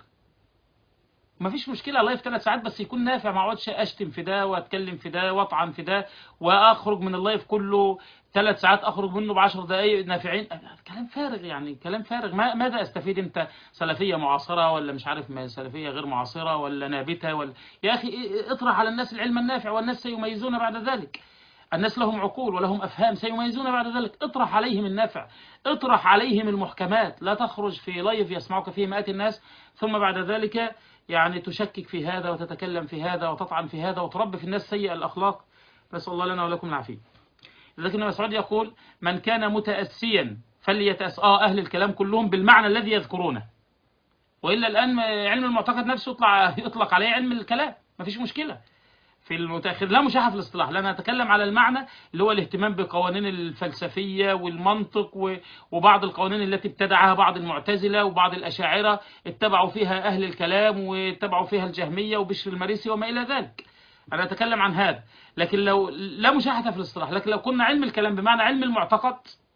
ما فيش مشكلة الله في ثلاث ساعات بس يكون نافع، ما اقعدش اشتم في ده واتكلم في ده واطعن في ده واخرج من اللايف كله ثلاث ساعات اخرج منه بعشر دقائق نافعين. كلام فارغ، يعني كلام فارغ. ما ماذا استفيد؟ انت سلفية معاصرة ولا مش عارف ما سلفية غير معاصرة ولا نابتة ولا؟ يا اخي اطرح على الناس العلم النافع والناس سيميزون بعد ذلك. الناس لهم عقول ولهم أفهام سيميزون بعد ذلك. اطرح عليهم النافع، اطرح عليهم المحكمات. لا تخرج في لايف يسمعك فيه مئات الناس ثم بعد ذلك يعني تشكك في هذا وتتكلم في هذا وتطعن في هذا وتربي في الناس سيء الأخلاق. نسأل الله لنا ولكم العافية. لذلك ابن مسعود يقول من كان متأسيا فليتأس آه أهل الكلام كلهم بالمعنى الذي يذكرونه، وإلا الآن علم المعتقد نفسه يطلع يطلق عليه علم الكلام، ما فيش مشكلة في المتأخر، لا مشاحة في الاصطلاح. لا نتكلم على المعنى اللي هو الاهتمام بقوانين الفلسفية والمنطق وبعض القوانين التي ابتدعها بعض المعتزلة وبعض الأشاعرة اتبعوا فيها أهل الكلام واتبعوا فيها الجهمية وبشر المريسي وما إلى ذلك. أنا أتكلم عن هذا، لكن لو لا مشاحة في الاصطلاح. لكن لو كنا علم الكلام بمعنى علم المعتقد،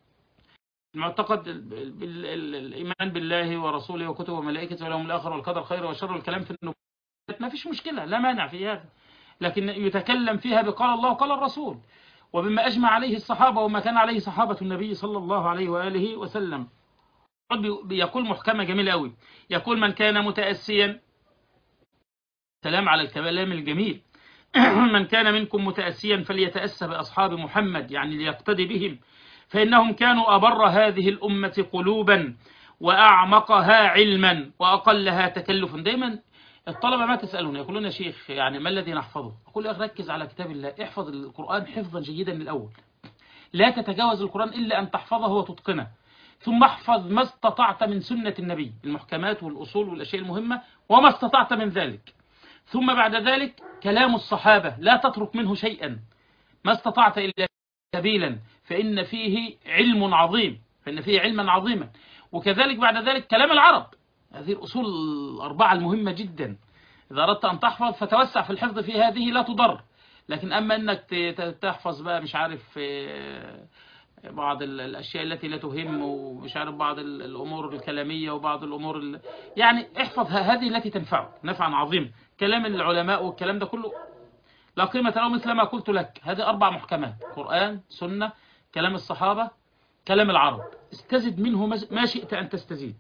المعتقد الإيمان بالله ورسوله وكتبه وملائكته واليوم الآخر والقدر خير وشر والكلام في النبوة، ما فيش مشكلة، لا مانع في هذا. لكن يتكلم فيها بقال الله وقال الرسول وبما أجمع عليه الصحابة وما كان عليه صحابة النبي صلى الله عليه وآله وسلم. يقول محكمة جميلة أوي، يقول من كان متأسيا، سلام على الكلام الجميل من كان منكم متأسيا فليتأسى بأصحاب محمد، يعني ليقتدي بهم، فإنهم كانوا أبر هذه الأمة قلوبا وأعمقها علما وأقلها تكلفا. دايما الطلبة ما تسألون يقولون يا شيخ يعني ما الذي نحفظه؟ أقول لك ركز على كتاب الله، احفظ القرآن حفظا جيدا من الأول، لا تتجاوز القرآن إلا أن تحفظه وتتقنه، ثم احفظ ما استطعت من سنة النبي، المحكمات والأصول والأشياء المهمة وما استطعت من ذلك، ثم بعد ذلك كلام الصحابة لا تترك منه شيئا ما استطعت إلا سبيلا، فإن فيه علم عظيم، فإن فيه علما عظيما. وكذلك بعد ذلك كلام العرب، هذه الأصول الأربعة المهمة جدا. إذا أردت أن تحفظ فتوسع في الحفظ في هذه لا تضر. لكن أما أنك تحفظ بقى مش عارف بعض الأشياء التي لا تهم ومش عارف بعض الأمور الكلامية وبعض الأمور ال... يعني احفظ هذه التي تنفعك نفعا عظيما. كلام العلماء والكلام ده كله لا قيمة له مثل ما قلت لك. هذه أربع محكمات: قرآن، سنة، كلام الصحابة، كلام العرب. استزد منه ما شئت أن تستزيد.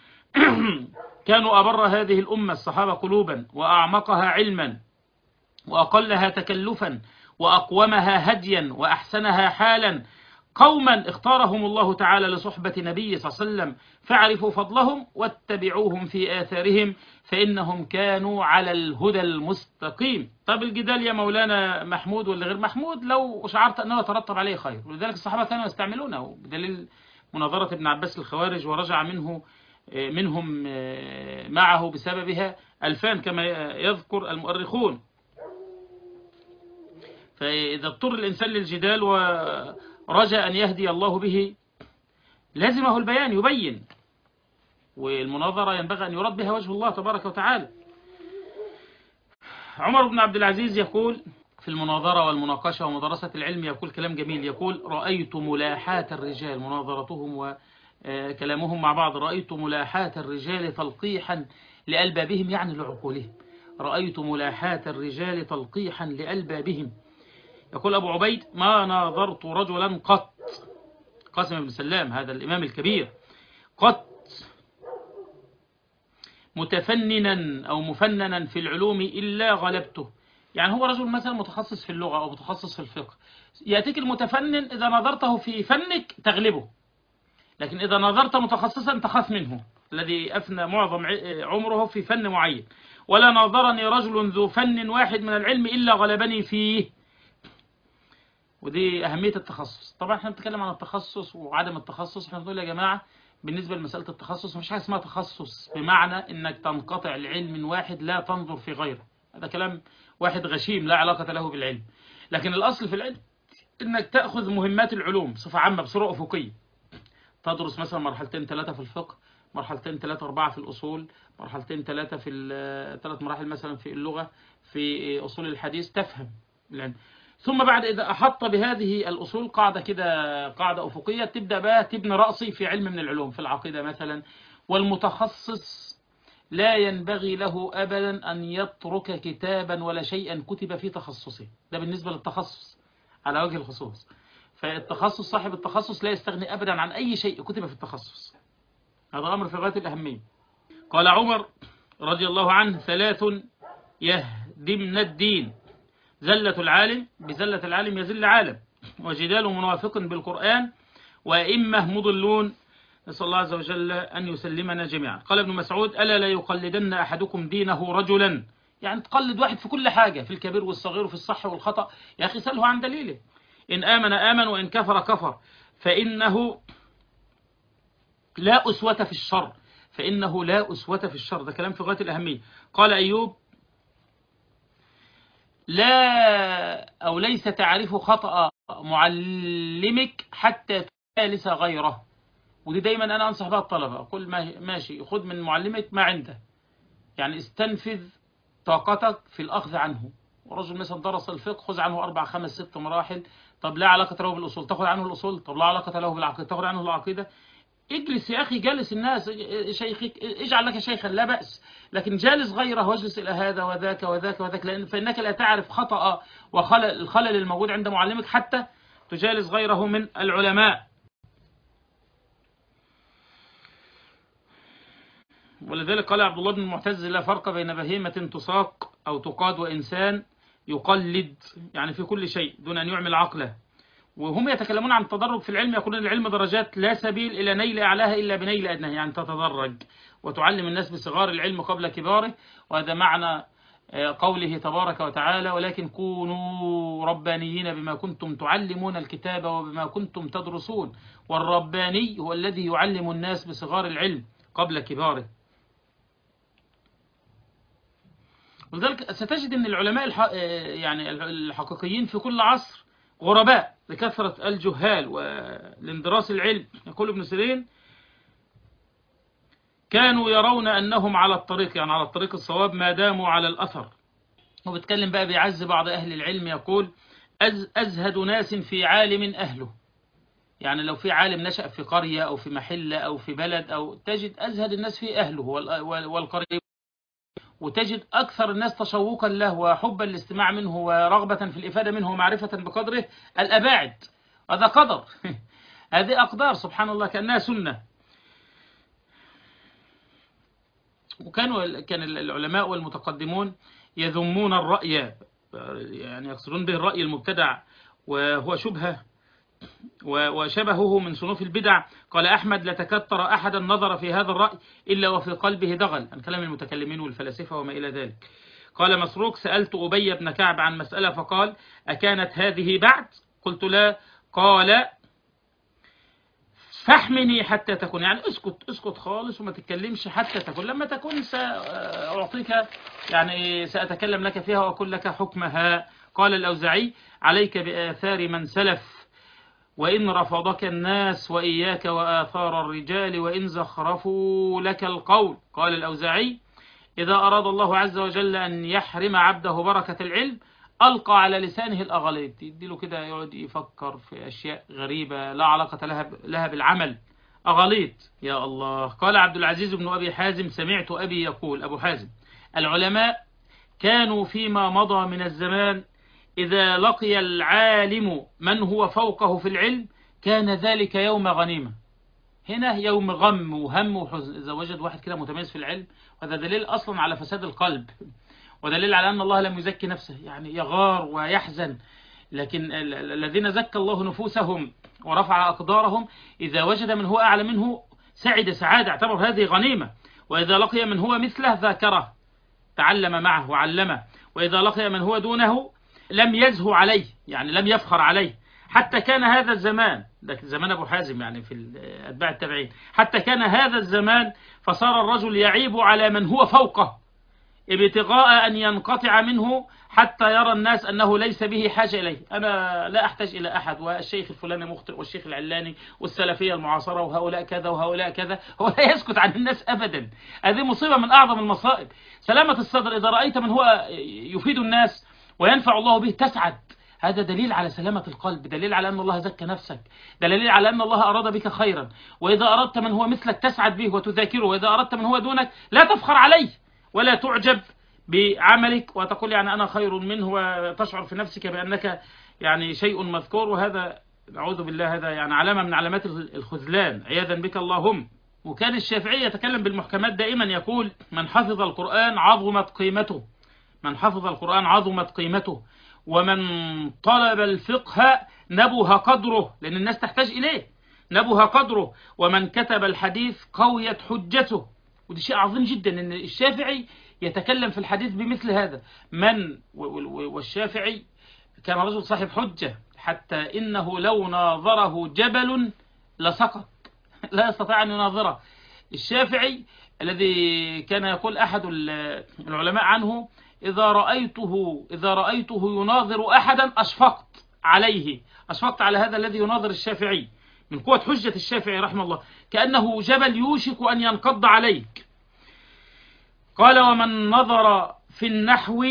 كانوا أبر هذه الأمة الصحابة قلوبا وأعمقها علما وأقلها تكلفا وأقومها هديا وأحسنها حالا، قوما اختارهم الله تعالى لصحبة نبي صلى الله عليه وسلم، فاعرفوا فضلهم واتبعوهم في آثارهم فإنهم كانوا على الهدى المستقيم. طب الجدال يا مولانا محمود ولا غير محمود لو شعرت أنه يترتب عليه خير، ولذلك الصحابة كانوا يستعملونه، بدليل مناظرة ابن عباس الخوارج ورجع منه منهم معه بسببها ألفان كما يذكر المؤرخون. فإذا اضطر الإنسان للجدال ورجى أن يهدي الله به لازمه البيان، يبين، والمناظرة ينبغي أن يرد بها وجه الله تبارك وتعالى. عمر بن عبد العزيز يقول في المناظرة والمناقشة ومدرسة العلم، يقول كلام جميل، يقول رأيت ملاحات الرجال، مناظرتهم وكلامهم مع بعض، رأيت ملاحات الرجال تلقيحا لألبابهم يعني لعقولهم. رأيت ملاحاة الرجال تلقيحا لألبابهم. يقول أبو عبيد: ما ناظرت رجلا قط، قاسم بن سلام هذا الإمام الكبير، قط متفننا أو مفننا في العلوم إلا غلبته. يعني هو رجل مثلا متخصص في اللغة أو متخصص في الفقه، يأتيك المتفنن إذا نظرته في فنك تغلبه، لكن إذا نظرت متخصصا تخاف منه، الذي أفنى معظم عمره في فن معين. ولا ناظرني رجل ذو فن واحد من العلم إلا غلبني فيه. ودي أهمية التخصص. طبعا احنا بنتكلم عن التخصص وعدم التخصص. احنا بنقول يا جماعة بالنسبة لمسألة التخصص مفيش حاجة اسمها تخصص بمعنى انك تنقطع العلم من واحد لا تنظر في غيره، هذا كلام واحد غشيم لا علاقة له بالعلم. لكن الأصل في العلم انك تأخذ مهمات العلوم بصفة عامة بصورة أفقية، تدرس مثلا مرحلتين ثلاثة في الفقه، مرحلتين ثلاثة أربعة في الأصول، مرحلتين ثلاثة في ثلاث مراحل مثلا في اللغة، في أصول الحديث، تفهم العلم. ثم بعد إذا أحط بهذه الأصول قاعدة كده، قاعدة أفقية، تبدأ بقى تبني رأسي في علم من العلوم، في العقيدة مثلا. والمتخصص لا ينبغي له أبدا أن يترك كتابا ولا شيئا كتب في تخصصه، ده بالنسبة للتخصص على وجه الخصوص. فالتخصص، صاحب التخصص لا يستغني أبدا عن أي شيء كتب في التخصص، هذا أمر في غاية الأهمية. قال عمر رضي الله عنه: ثلاث يهدمن الدين: زلة العالم، بزلة العالم يزل عالم، وجدال منافق بالقرآن، وأئمة مضلون. نسأل الله عز وجل أن يسلمنا جميعا. قال ابن مسعود: ألا لا يقلدن أحدكم دينه رجلا، يعني تقلد واحد في كل حاجة، في الكبير والصغير وفي الصح والخطأ. يا أخي سأله عن دليله، إن آمن آمن وإن كفر كفر، فإنه لا أسوة في الشر، فإنه لا أسوة في الشر. ده كلام في غاية الأهمية. قال أيوب: لا أو ليس تعرف خطأ معلمك حتى تجالس غيره. ودي دايما أنا أنصح بها الطلبة، أقول ماشي خذ من معلمك ما عنده، يعني استنفذ طاقتك في الأخذ عنه. ورجل مثلا درس الفقه، خذ عنه أربع خمس ست مراحل، طب لا علاقة له بالأصول تأخذ عنه الأصول، طب لا علاقة له بالعقيدة تأخذ عنه العقيدة. اجلس يا أخي، جالس الناس، شيخك اجعل لك شيخا لا بأس، لكن جالس غيره واجلس إلى هذا وذاك وذاك وذاك، لأن فإنك لا تعرف خطأ وخلل الخلل الموجود عند معلمك حتى تجالس غيره من العلماء. ولذلك قال عبد الله بن المعتز: لا فرق بين بهيمة تساق أو تقاد وإنسان يقلد، يعني في كل شيء دون أن يعمل عقله. وهم يتكلمون عن التدرج في العلم، يقولون العلم درجات، لا سبيل إلى نيل أعلاها إلا بنيل أدناه، يعني تتدرج وتعلم الناس بصغار العلم قبل كباره. وهذا معنى قوله تبارك وتعالى: ولكن كونوا ربانيين بما كنتم تعلمون الكتاب وبما كنتم تدرسون. والرباني هو الذي يعلم الناس بصغار العلم قبل كباره. ولذلك ستجد أن العلماء الح... يعني الحقيقيين في كل عصر غرباء لكثرة الجهال والاندراس العلم. يقول ابن سيرين: كانوا يرون أنهم على الطريق، يعني على الطريق الصواب، ما داموا على الأثر. وبتكلم بقى بيعز بعض أهل العلم، يقول: أز أزهد ناس في عالم أهله. يعني لو في عالم نشأ في قرية أو في محلة أو في بلد، أو تجد أزهد الناس في أهله والقرية، وتجد أكثر الناس تشوقا له وحبا للاستماع منه ورغبة في الإفادة منه ومعرفة بقدره الأباعد. هذا قدر هذه أقدار سبحان الله كأنها سنة. وكانوا كان العلماء والمتقدمون يذمون الرأي، يعني يقصدون به الرأي المبتدع وهو شبهة وشبهه من صنوف البدع. قال أحمد: لتكثر أحدا نظر في هذا الرأي إلا وفي قلبه دغل، عن كلام المتكلمين والفلاسفة وما إلى ذلك. قال مسروق: سألت أبي بن كعب عن مسألة فقال: أكانت هذه بعد؟ قلت لا. قال: فاحمني حتى تكون، يعني اسكت اسكت خالص وما تتكلمش حتى تكون، لما تكون سأعطيك، يعني سأتكلم لك فيها وأقول لك حكمها. قال الأوزاعي: عليك بآثار من سلف، وإن رفضك الناس، وإياك وآثار الرجال وإن زخرفوا لك القول. قال الأوزاعي: إذا أراد الله عز وجل أن يحرم عبده بركة العلم ألقى على لسانه الأغاليط، يديله كده يقعد يفكر في أشياء غريبة لا علاقة لها لها بالعمل، أغاليط يا الله. قال عبد العزيز بن أبي حازم: سمعت أبي يقول، أبو حازم: العلماء كانوا فيما مضى من الزمان إذا لقي العالم من هو فوقه في العلم كان ذلك يوم غنيمة. هنا يوم غم وهم وحزن. إذا وجد واحد كده متميز في العلم، وهذا دليل أصلا على فساد القلب، ودليل على أن الله لم يزكي نفسه، يعني يغار ويحزن. لكن الذين زكى الله نفوسهم ورفع أقدارهم إذا وجد من هو أعلى منه سعد سعادة، اعتبر هذه غنيمة. وإذا لقي من هو مثله ذاكره، تعلم معه وعلمه. وإذا لقي من هو دونه لم يزهو عليه، يعني لم يفخر عليه. حتى كان هذا الزمان، ده زمان أبو حازم يعني في أتباع التابعين، حتى كان هذا الزمان فصار الرجل يعيب على من هو فوقه ابتغاء أن ينقطع منه حتى يرى الناس أنه ليس به حاجة إليه. أنا لا أحتاج إلى أحد، والشيخ الفلاني مخطئ، والشيخ العلاني، والسلفية المعاصرة، وهؤلاء كذا وهؤلاء كذا. هو لا يسكت عن الناس أبدا. هذه مصيبة من أعظم المصائب. سلامة الصدر، إذا رأيت من هو يفيد الناس وينفع الله به تسعد. هذا دليل على سلامة القلب، دليل على أن الله زكى نفسك، دليل على أن الله أراد بك خيرا. وإذا أردت من هو مثلك تسعد به وتذاكره، وإذا أردت من هو دونك لا تفخر عليه ولا تعجب بعملك وتقول يعني أنا خير منه، وتشعر في نفسك بأنك يعني شيء مذكور. وهذا نعوذ بالله هذا يعني علامة من علامات الخذلان عياذا بك اللهم. وكان الشافعي يتكلم بالمحكمات دائما، يقول من حفظ القرآن عظمت قيمته، من حفظ القرآن عظمت قيمته، ومن طلب الفقه نبه قدره، لأن الناس تحتاج إليه، نبه قدره، ومن كتب الحديث قويت حجته. ودي شيء عظيم جدا ان الشافعي يتكلم في الحديث بمثل هذا. من والشافعي كان رجل صاحب حجة، حتى إنه لو ناظره جبل لسقط، لا يستطيع أن يناظره. الشافعي الذي كان يقول أحد العلماء عنه إذا رأيته إذا رأيته يناظر أحدا أشفقت عليه، أشفقت على هذا الذي يناظر الشافعي من قوة حجة الشافعي رحمه الله، كأنه جبل يوشك أن ينقض عليك. قال ومن نظر في النحو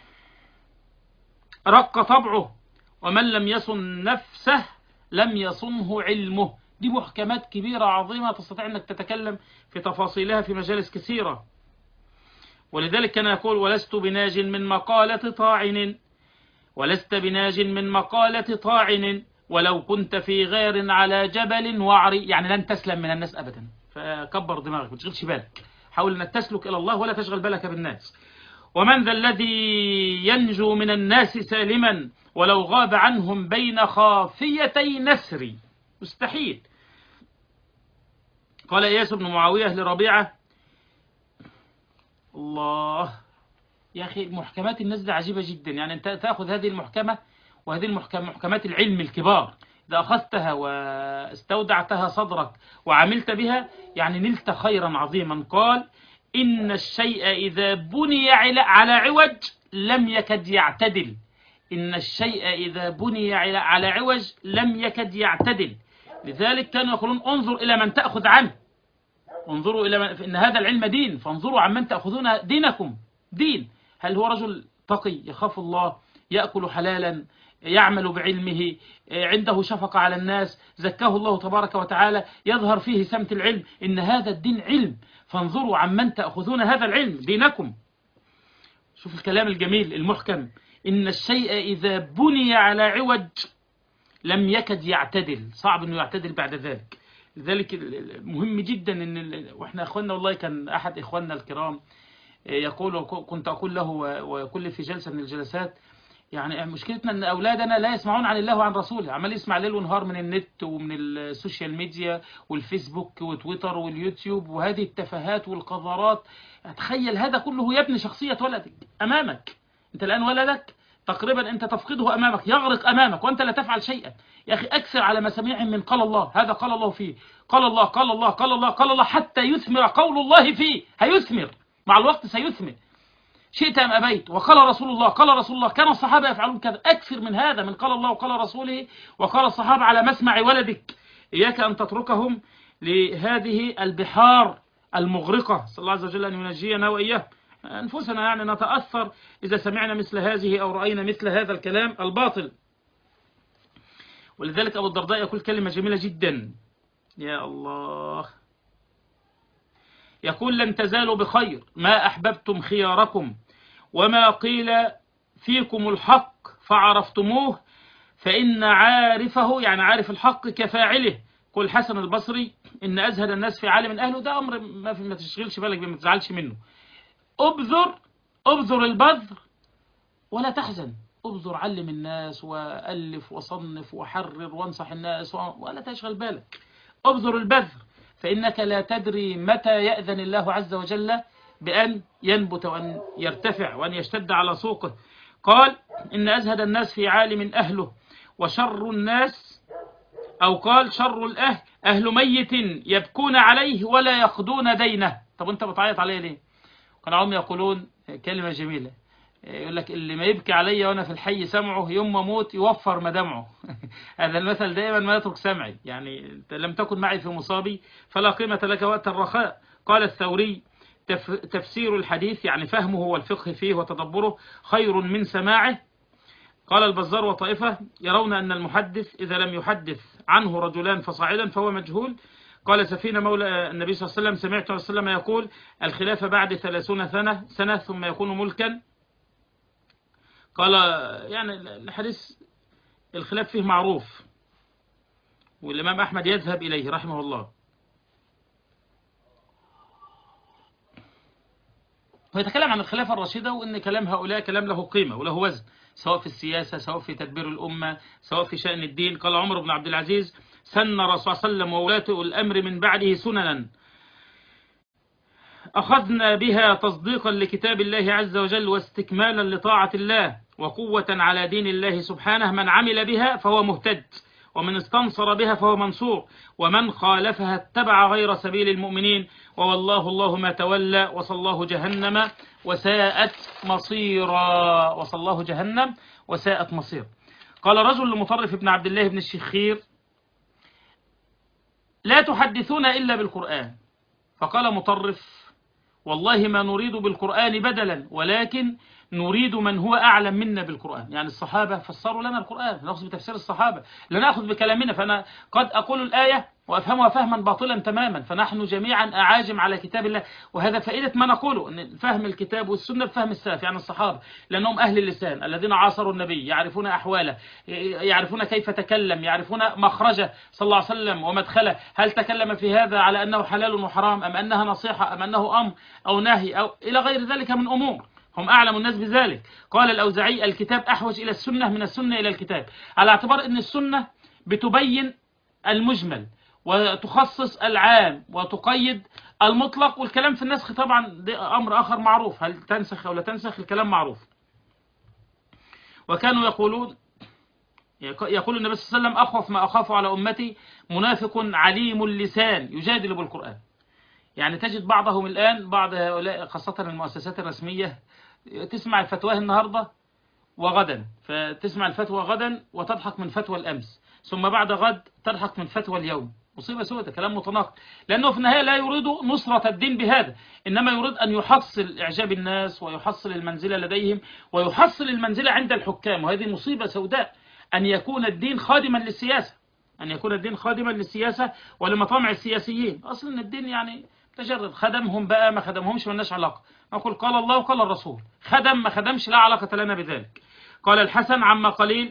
رق طبعه، ومن لم يصن نفسه لم يصنه علمه. دي محكمات كبيرة عظيمة تستطيع أنك تتكلم في تفاصيلها في مجالس كثيرة. ولذلك كان يقول ولست بناج من مقالة طاعن، ولست بناج من مقالة طاعن، ولو كنت في غير على جبل وعري. يعني لن تسلم من الناس أبدا، فكبر دماغك ما تشغلش بالك، حاول أنك تسلك إلى الله ولا تشغل بالك بالناس. ومن ذا الذي ينجو من الناس سالما ولو غاب عنهم بين خافيتي نسري؟ مستحيل. قال إياس بن معاوية لربيعة الله يا أخي محكمات الناس دي عجيبة جدا. يعني أنت تأخذ هذه المحكمة، وهذه المحكمة محكمات العلم الكبار، إذا أخذتها واستودعتها صدرك وعملت بها يعني نلت خيرا عظيما. قال إن الشيء إذا بني على عوج لم يكد يعتدل، إن الشيء إذا بني على عوج لم يكد يعتدل. لذلك كانوا يقولون انظر إلى من تأخذ عنه، انظروا إلى من، إن هذا العلم دين، فانظروا عن من تأخذون دينكم دين. هل هو رجل تقي يخاف الله، يأكل حلالا، يعمل بعلمه، عنده شفقة على الناس، زكاه الله تبارك وتعالى، يظهر فيه سمت العلم. إن هذا الدين علم، فانظروا عن من تأخذون هذا العلم دينكم. شوف الكلام الجميل المحكم، إن الشيء إذا بني على عوج لم يكد يعتدل، صعب أنه يعتدل بعد ذلك. لذلك مهم جدا إن وإحنا أخواننا، والله كان أحد إخواننا الكرام يقول، كنت أقول له ويقول في جلسة من الجلسات، يعني مشكلتنا أن أولادنا لا يسمعون عن الله وعن رسوله، عمال يسمع ليل ونهار من النت ومن السوشيال ميديا والفيسبوك وتويتر واليوتيوب وهذه التفاهات والقذارات. تخيل هذا كله يبني شخصية ولدك أمامك. أنت الآن ولدك تقريبا أنت تفقده أمامك، يغرق أمامك وأنت لا تفعل شيئا. يا أخي أكثر على مسامعهم من قال الله، هذا قال الله فيه، قال الله قال الله قال الله قال الله، حتى يثمر قول الله فيه. هيثمر مع الوقت، سيثمر شئت أم أبيت. وقال رسول الله قال رسول الله، كان الصحابة يفعلون كذا. أكثر من هذا، من قال الله وقال رسوله وقال الصحابة على مسمع ولدك. إياك أن تتركهم لهذه البحار المغرقة. صلى الله عز وجل أن ينجينا وإياه أنفسنا، يعني نتأثر إذا سمعنا مثل هذه أو رأينا مثل هذا الكلام الباطل. ولذلك أبو الدرداء يقول كلمة جميلة جدا، يا الله، يقول لن تزالوا بخير ما أحببتم خياركم وما قيل فيكم الحق فعرفتموه فإن عارفه، يعني عارف الحق كفاعله. قل حسن البصري إن أزهد الناس في عالم أهله، ده أمر ما, في ما تشغلش بالك بيه، ما تزعلش منه. أبذر أبذر البذر ولا تحزن، أبذر علم الناس وألف وصنف وحرر وانصح الناس ولا تشغل بالك. أبذر البذر فإنك لا تدري متى يأذن الله عز وجل بأن ينبت وأن يرتفع وأن يشتد على سوقه. قال إن أزهد الناس في عالم أهله وشر الناس، أو قال شر الأهل أهل ميت يبكون عليه ولا يقضون دينه. طب أنت بتعيط عليه ليه؟ كانوا هم يقولون كلمة جميلة، يقول لك اللي ما يبكي علي وأنا في الحي سمعه يوم ما موت يوفر مدمعه. هذا المثل دائما ما يترك سمعي، يعني لم تكن معي في مصابي فلا قيمة لك وقت الرخاء. قال الثوري تف تفسير الحديث يعني فهمه والفقه فيه وتدبره خير من سماعه. قال البزار وطائفة يرون أن المحدث إذا لم يحدث عنه رجلان فصاعدا فهو مجهول. قال سفينة مولى النبي صلى الله عليه وسلم سمعت رسول الله صلى الله عليه وسلم يقول الخلافة بعد ثلاثون سنة سنة ثم يكون ملكا. قال يعني الحديث الخلاف فيه معروف، والإمام أحمد يذهب إليه رحمه الله. ويتكلم عن الخلافة الرشيدة وأن كلام هؤلاء كلام له قيمة وله وزن، سواء في السياسة سواء في تدبير الأمة سواء في شأن الدين. قال عمر بن عبد العزيز سن الرسول صلى الله عليه وسلم وولاة الأمر من بعده سننا أخذنا بها تصديقا لكتاب الله عز وجل واستكمالا لطاعة الله وقوة على دين الله سبحانه. من عمل بها فهو مهتد، ومن استنصر بها فهو منصور، ومن خالفها اتبع غير سبيل المؤمنين، ووالله الله ما تولى وصلى الله جهنم وساءت مصيرا. وصلى الله جهنم وساءت مصير. قال رجل لمطرف بن عبد الله بن الشخير لا تحدثون إلا بالقرآن. فقال مطرف والله ما نريد بالقرآن بدلا، ولكن نريد من هو أعلم منا بالقرآن. يعني الصحابة فسروا لنا القرآن، نأخذ بتفسير الصحابة لا نأخذ بكلامنا. فأنا قد أقول الآية وأفهمها فهما باطلا تماما، فنحن جميعا أعاجم على كتاب الله. وهذا فائدة ما نقوله، أن فهم الكتاب والسنة بفهم السلف يعني الصحابة، لأنهم أهل اللسان الذين عاصروا النبي، يعرفون أحواله، يعرفون كيف تكلم، يعرفون مخرجه صلى الله عليه وسلم ومدخله، هل تكلم في هذا على أنه حلال وحرام أم أنها نصيحة أم أنه أمر أو نهي أو إلى غير ذلك من أمور، هم أعلم الناس بذلك. قال الأوزاعي الكتاب أحوج إلى السنة من السنة إلى الكتاب، على اعتبار أن السنة بتبين المجمل وتخصص العام وتقيد المطلق، والكلام في النسخ طبعا ده أمر آخر معروف، هل تنسخ أو لا تنسخ الكلام معروف. وكانوا يقولون يقول النبي صلى الله عليه وسلم أخوف ما أخاف على أمتي منافق عليم اللسان يجادل بالقرآن. يعني تجد بعضهم الآن، بعض هؤلاء خاصة المؤسسات الرسمية، تسمع الفتوى النهاردة وغدا، فتسمع الفتوى غدا وتضحك من فتوى الأمس، ثم بعد غد تضحك من فتوى اليوم. مصيبة سودة، كلام متناقض، لأنه في النهاية لا يريد نصرة الدين بهذا، إنما يريد أن يحصل إعجاب الناس ويحصل المنزلة لديهم ويحصل المنزلة عند الحكام. وهذه مصيبة سوداء، أن يكون الدين خادما للسياسة، أن يكون الدين خادما للسياسة ولمطامع السياسيين. أصلا الدين يعني تجرد، خدمهم بقى ما خدمهمش مالناش علاقة، نقول قال الله وقال الرسول، خدم ما خدمش لا علاقة لنا بذلك. قال الحسن عما قليل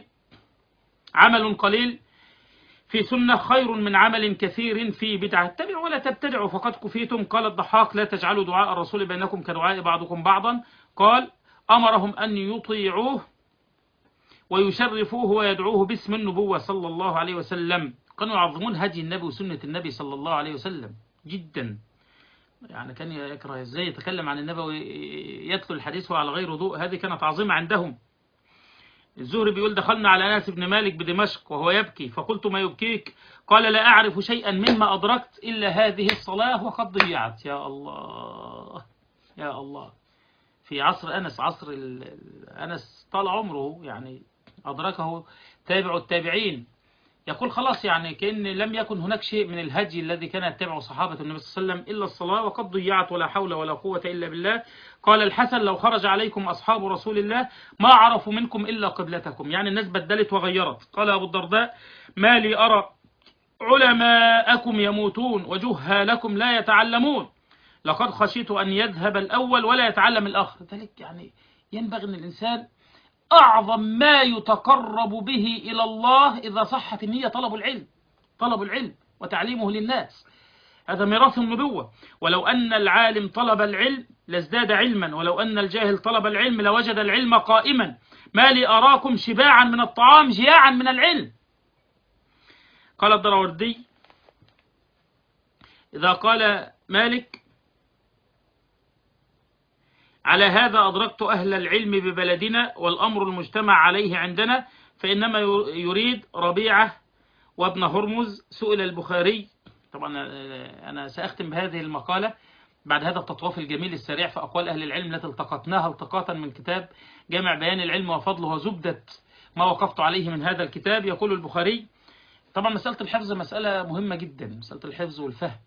عمل قليل في سنة خير من عمل كثير في بدعة، اتبعوا ولا تبتدعوا فقد كفيتم. قال الضحاك لا تجعلوا دعاء الرسول بينكم كدعاء بعضكم بعضا. قال أمرهم أن يطيعوه ويشرفوه ويدعوه باسم النبوة صلى الله عليه وسلم. كانوا يعظمون هدي النبي وسنة النبي صلى الله عليه وسلم جدا، يعني كان يكره ازاي يتكلم عن النبي ويتلو الحديث على غير ضوء، هذه كانت عظيمة عندهم. الزهري بيقول دخلنا على أنس بن مالك بدمشق وهو يبكي، فقلت ما يبكيك؟ قال لا أعرف شيئا مما أدركت إلا هذه الصلاة وقد ضيعت. يا الله يا الله، في عصر أنس، عصر أنس طال عمره، يعني أدركه تابع التابعين. يقول خلاص يعني كأن لم يكن هناك شيء من الهدي الذي كان يتبعه صحابة النبي صلى الله عليه وسلم إلا الصلاة وقد ضيعت ولا حول ولا قوة إلا بالله. قال الحسن لو خرج عليكم أصحاب رسول الله ما عرفوا منكم إلا قبلتكم، يعني الناس بدلت وغيرت. قال أبو الدرداء ما لي أرى علماءكم يموتون وجهالكم لا يتعلمون، لقد خشيت أن يذهب الأول ولا يتعلم الآخر. ذلك يعني ينبغي أن الإنسان أعظم ما يتقرب به إلى الله إذا صحت النية طلب العلم، طلب العلم وتعليمه للناس، هذا ميراث النبوة. ولو أن العالم طلب العلم لازداد علما، ولو أن الجاهل طلب العلم لوجد العلم قائما. ما لي أراكم شباعا من الطعام جياعا من العلم. قال الدراوردي: إذا قال مالك: على هذا أدركت أهل العلم ببلدنا والأمر المجتمع عليه عندنا، فإنما يريد ربيعة وابن هرمز. سئل البخاري، طبعا أنا سأختم بهذه المقالة بعد هذا التطواف الجميل السريع في أقوال أهل العلم التي التقطناها التقاطا من كتاب جامع بيان العلم وفضله وزبدة ما وقفت عليه من هذا الكتاب. يقول البخاري، طبعا مسألة الحفظ مسألة مهمة جدا، مسألة الحفظ والفهم.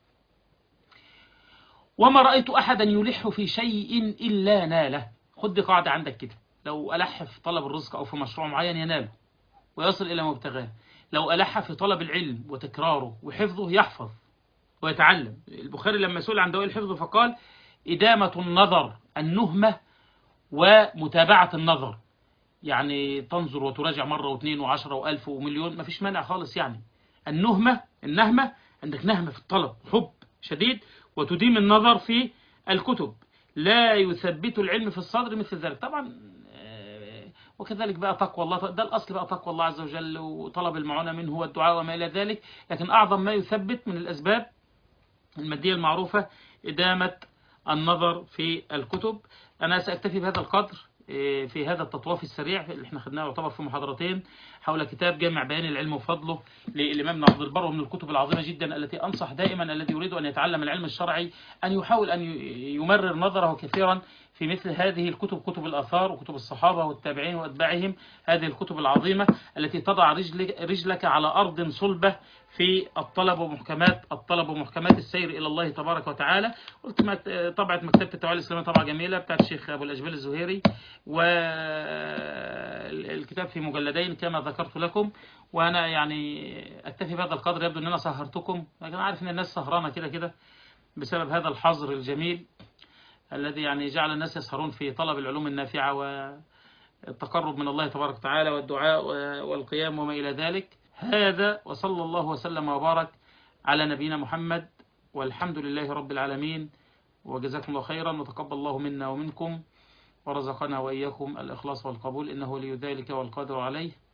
وما رأيت أحدا يلح في شيء إلا ناله. خد دي قاعدة عندك كده، لو ألح في طلب الرزق أو في مشروع معين يناله ويصل إلى مبتغاه. لو ألح في طلب العلم وتكراره وحفظه يحفظ ويتعلم. البخاري لما سئل عن دواء الحفظ فقال: إدامة النظر، النهمة ومتابعة النظر، يعني تنظر وتراجع مرة واثنين وعشرة وألف ومليون، ما فيش مانع خالص. يعني النهمة، النهمة عندك نهمة في الطلب، حب شديد، وتديم النظر في الكتب. لا يثبت العلم في الصدر مثل ذلك. طبعا وكذلك بقى تقوى الله، ده الأصل بقى تقوى الله عز وجل وطلب المعونة منه والدعاء وما إلى ذلك. لكن أعظم ما يثبت من الأسباب المادية المعروفة إدامة النظر في الكتب. أنا سأكتفي بهذا القدر في هذا التطواف السريع اللي احنا خدناه يعتبر في محاضرتين حول كتاب جامع بيان العلم وفضله للإمام عبد البر، ومن الكتب العظيمة جدا التي أنصح دائما الذي يريد أن يتعلم العلم الشرعي أن يحاول أن يمرر نظره كثيرا في مثل هذه الكتب، كتب الآثار وكتب الصحابة والتابعين وأتباعهم، هذه الكتب العظيمة التي تضع رجلك, رجلك على أرض صلبة في الطلب ومحكمات الطلب ومحكمات السير إلى الله تبارك وتعالى. قلت طبعة مكتبة التوعية الإسلامية طبعة جميلة بتاعت الشيخ أبو الأجبال الزهيري، والكتاب في مجلدين كما ذكرت لكم. وأنا يعني أكتفي بهذا القدر. يبدو أن أنا سهرتكم، لكن أنا عارف أن الناس سهرانة كده كده بسبب هذا الحظر الجميل الذي يعني جعل الناس يسهرون في طلب العلوم النافعة والتقرب من الله تبارك وتعالى والدعاء والقيام وما إلى ذلك. هذا وصلى الله وسلم وبارك على نبينا محمد، والحمد لله رب العالمين، وجزاكم الله خيرا، وتقبل الله منا ومنكم، ورزقنا وإياكم الإخلاص والقبول، إنه ولي ذلك والقادر عليه.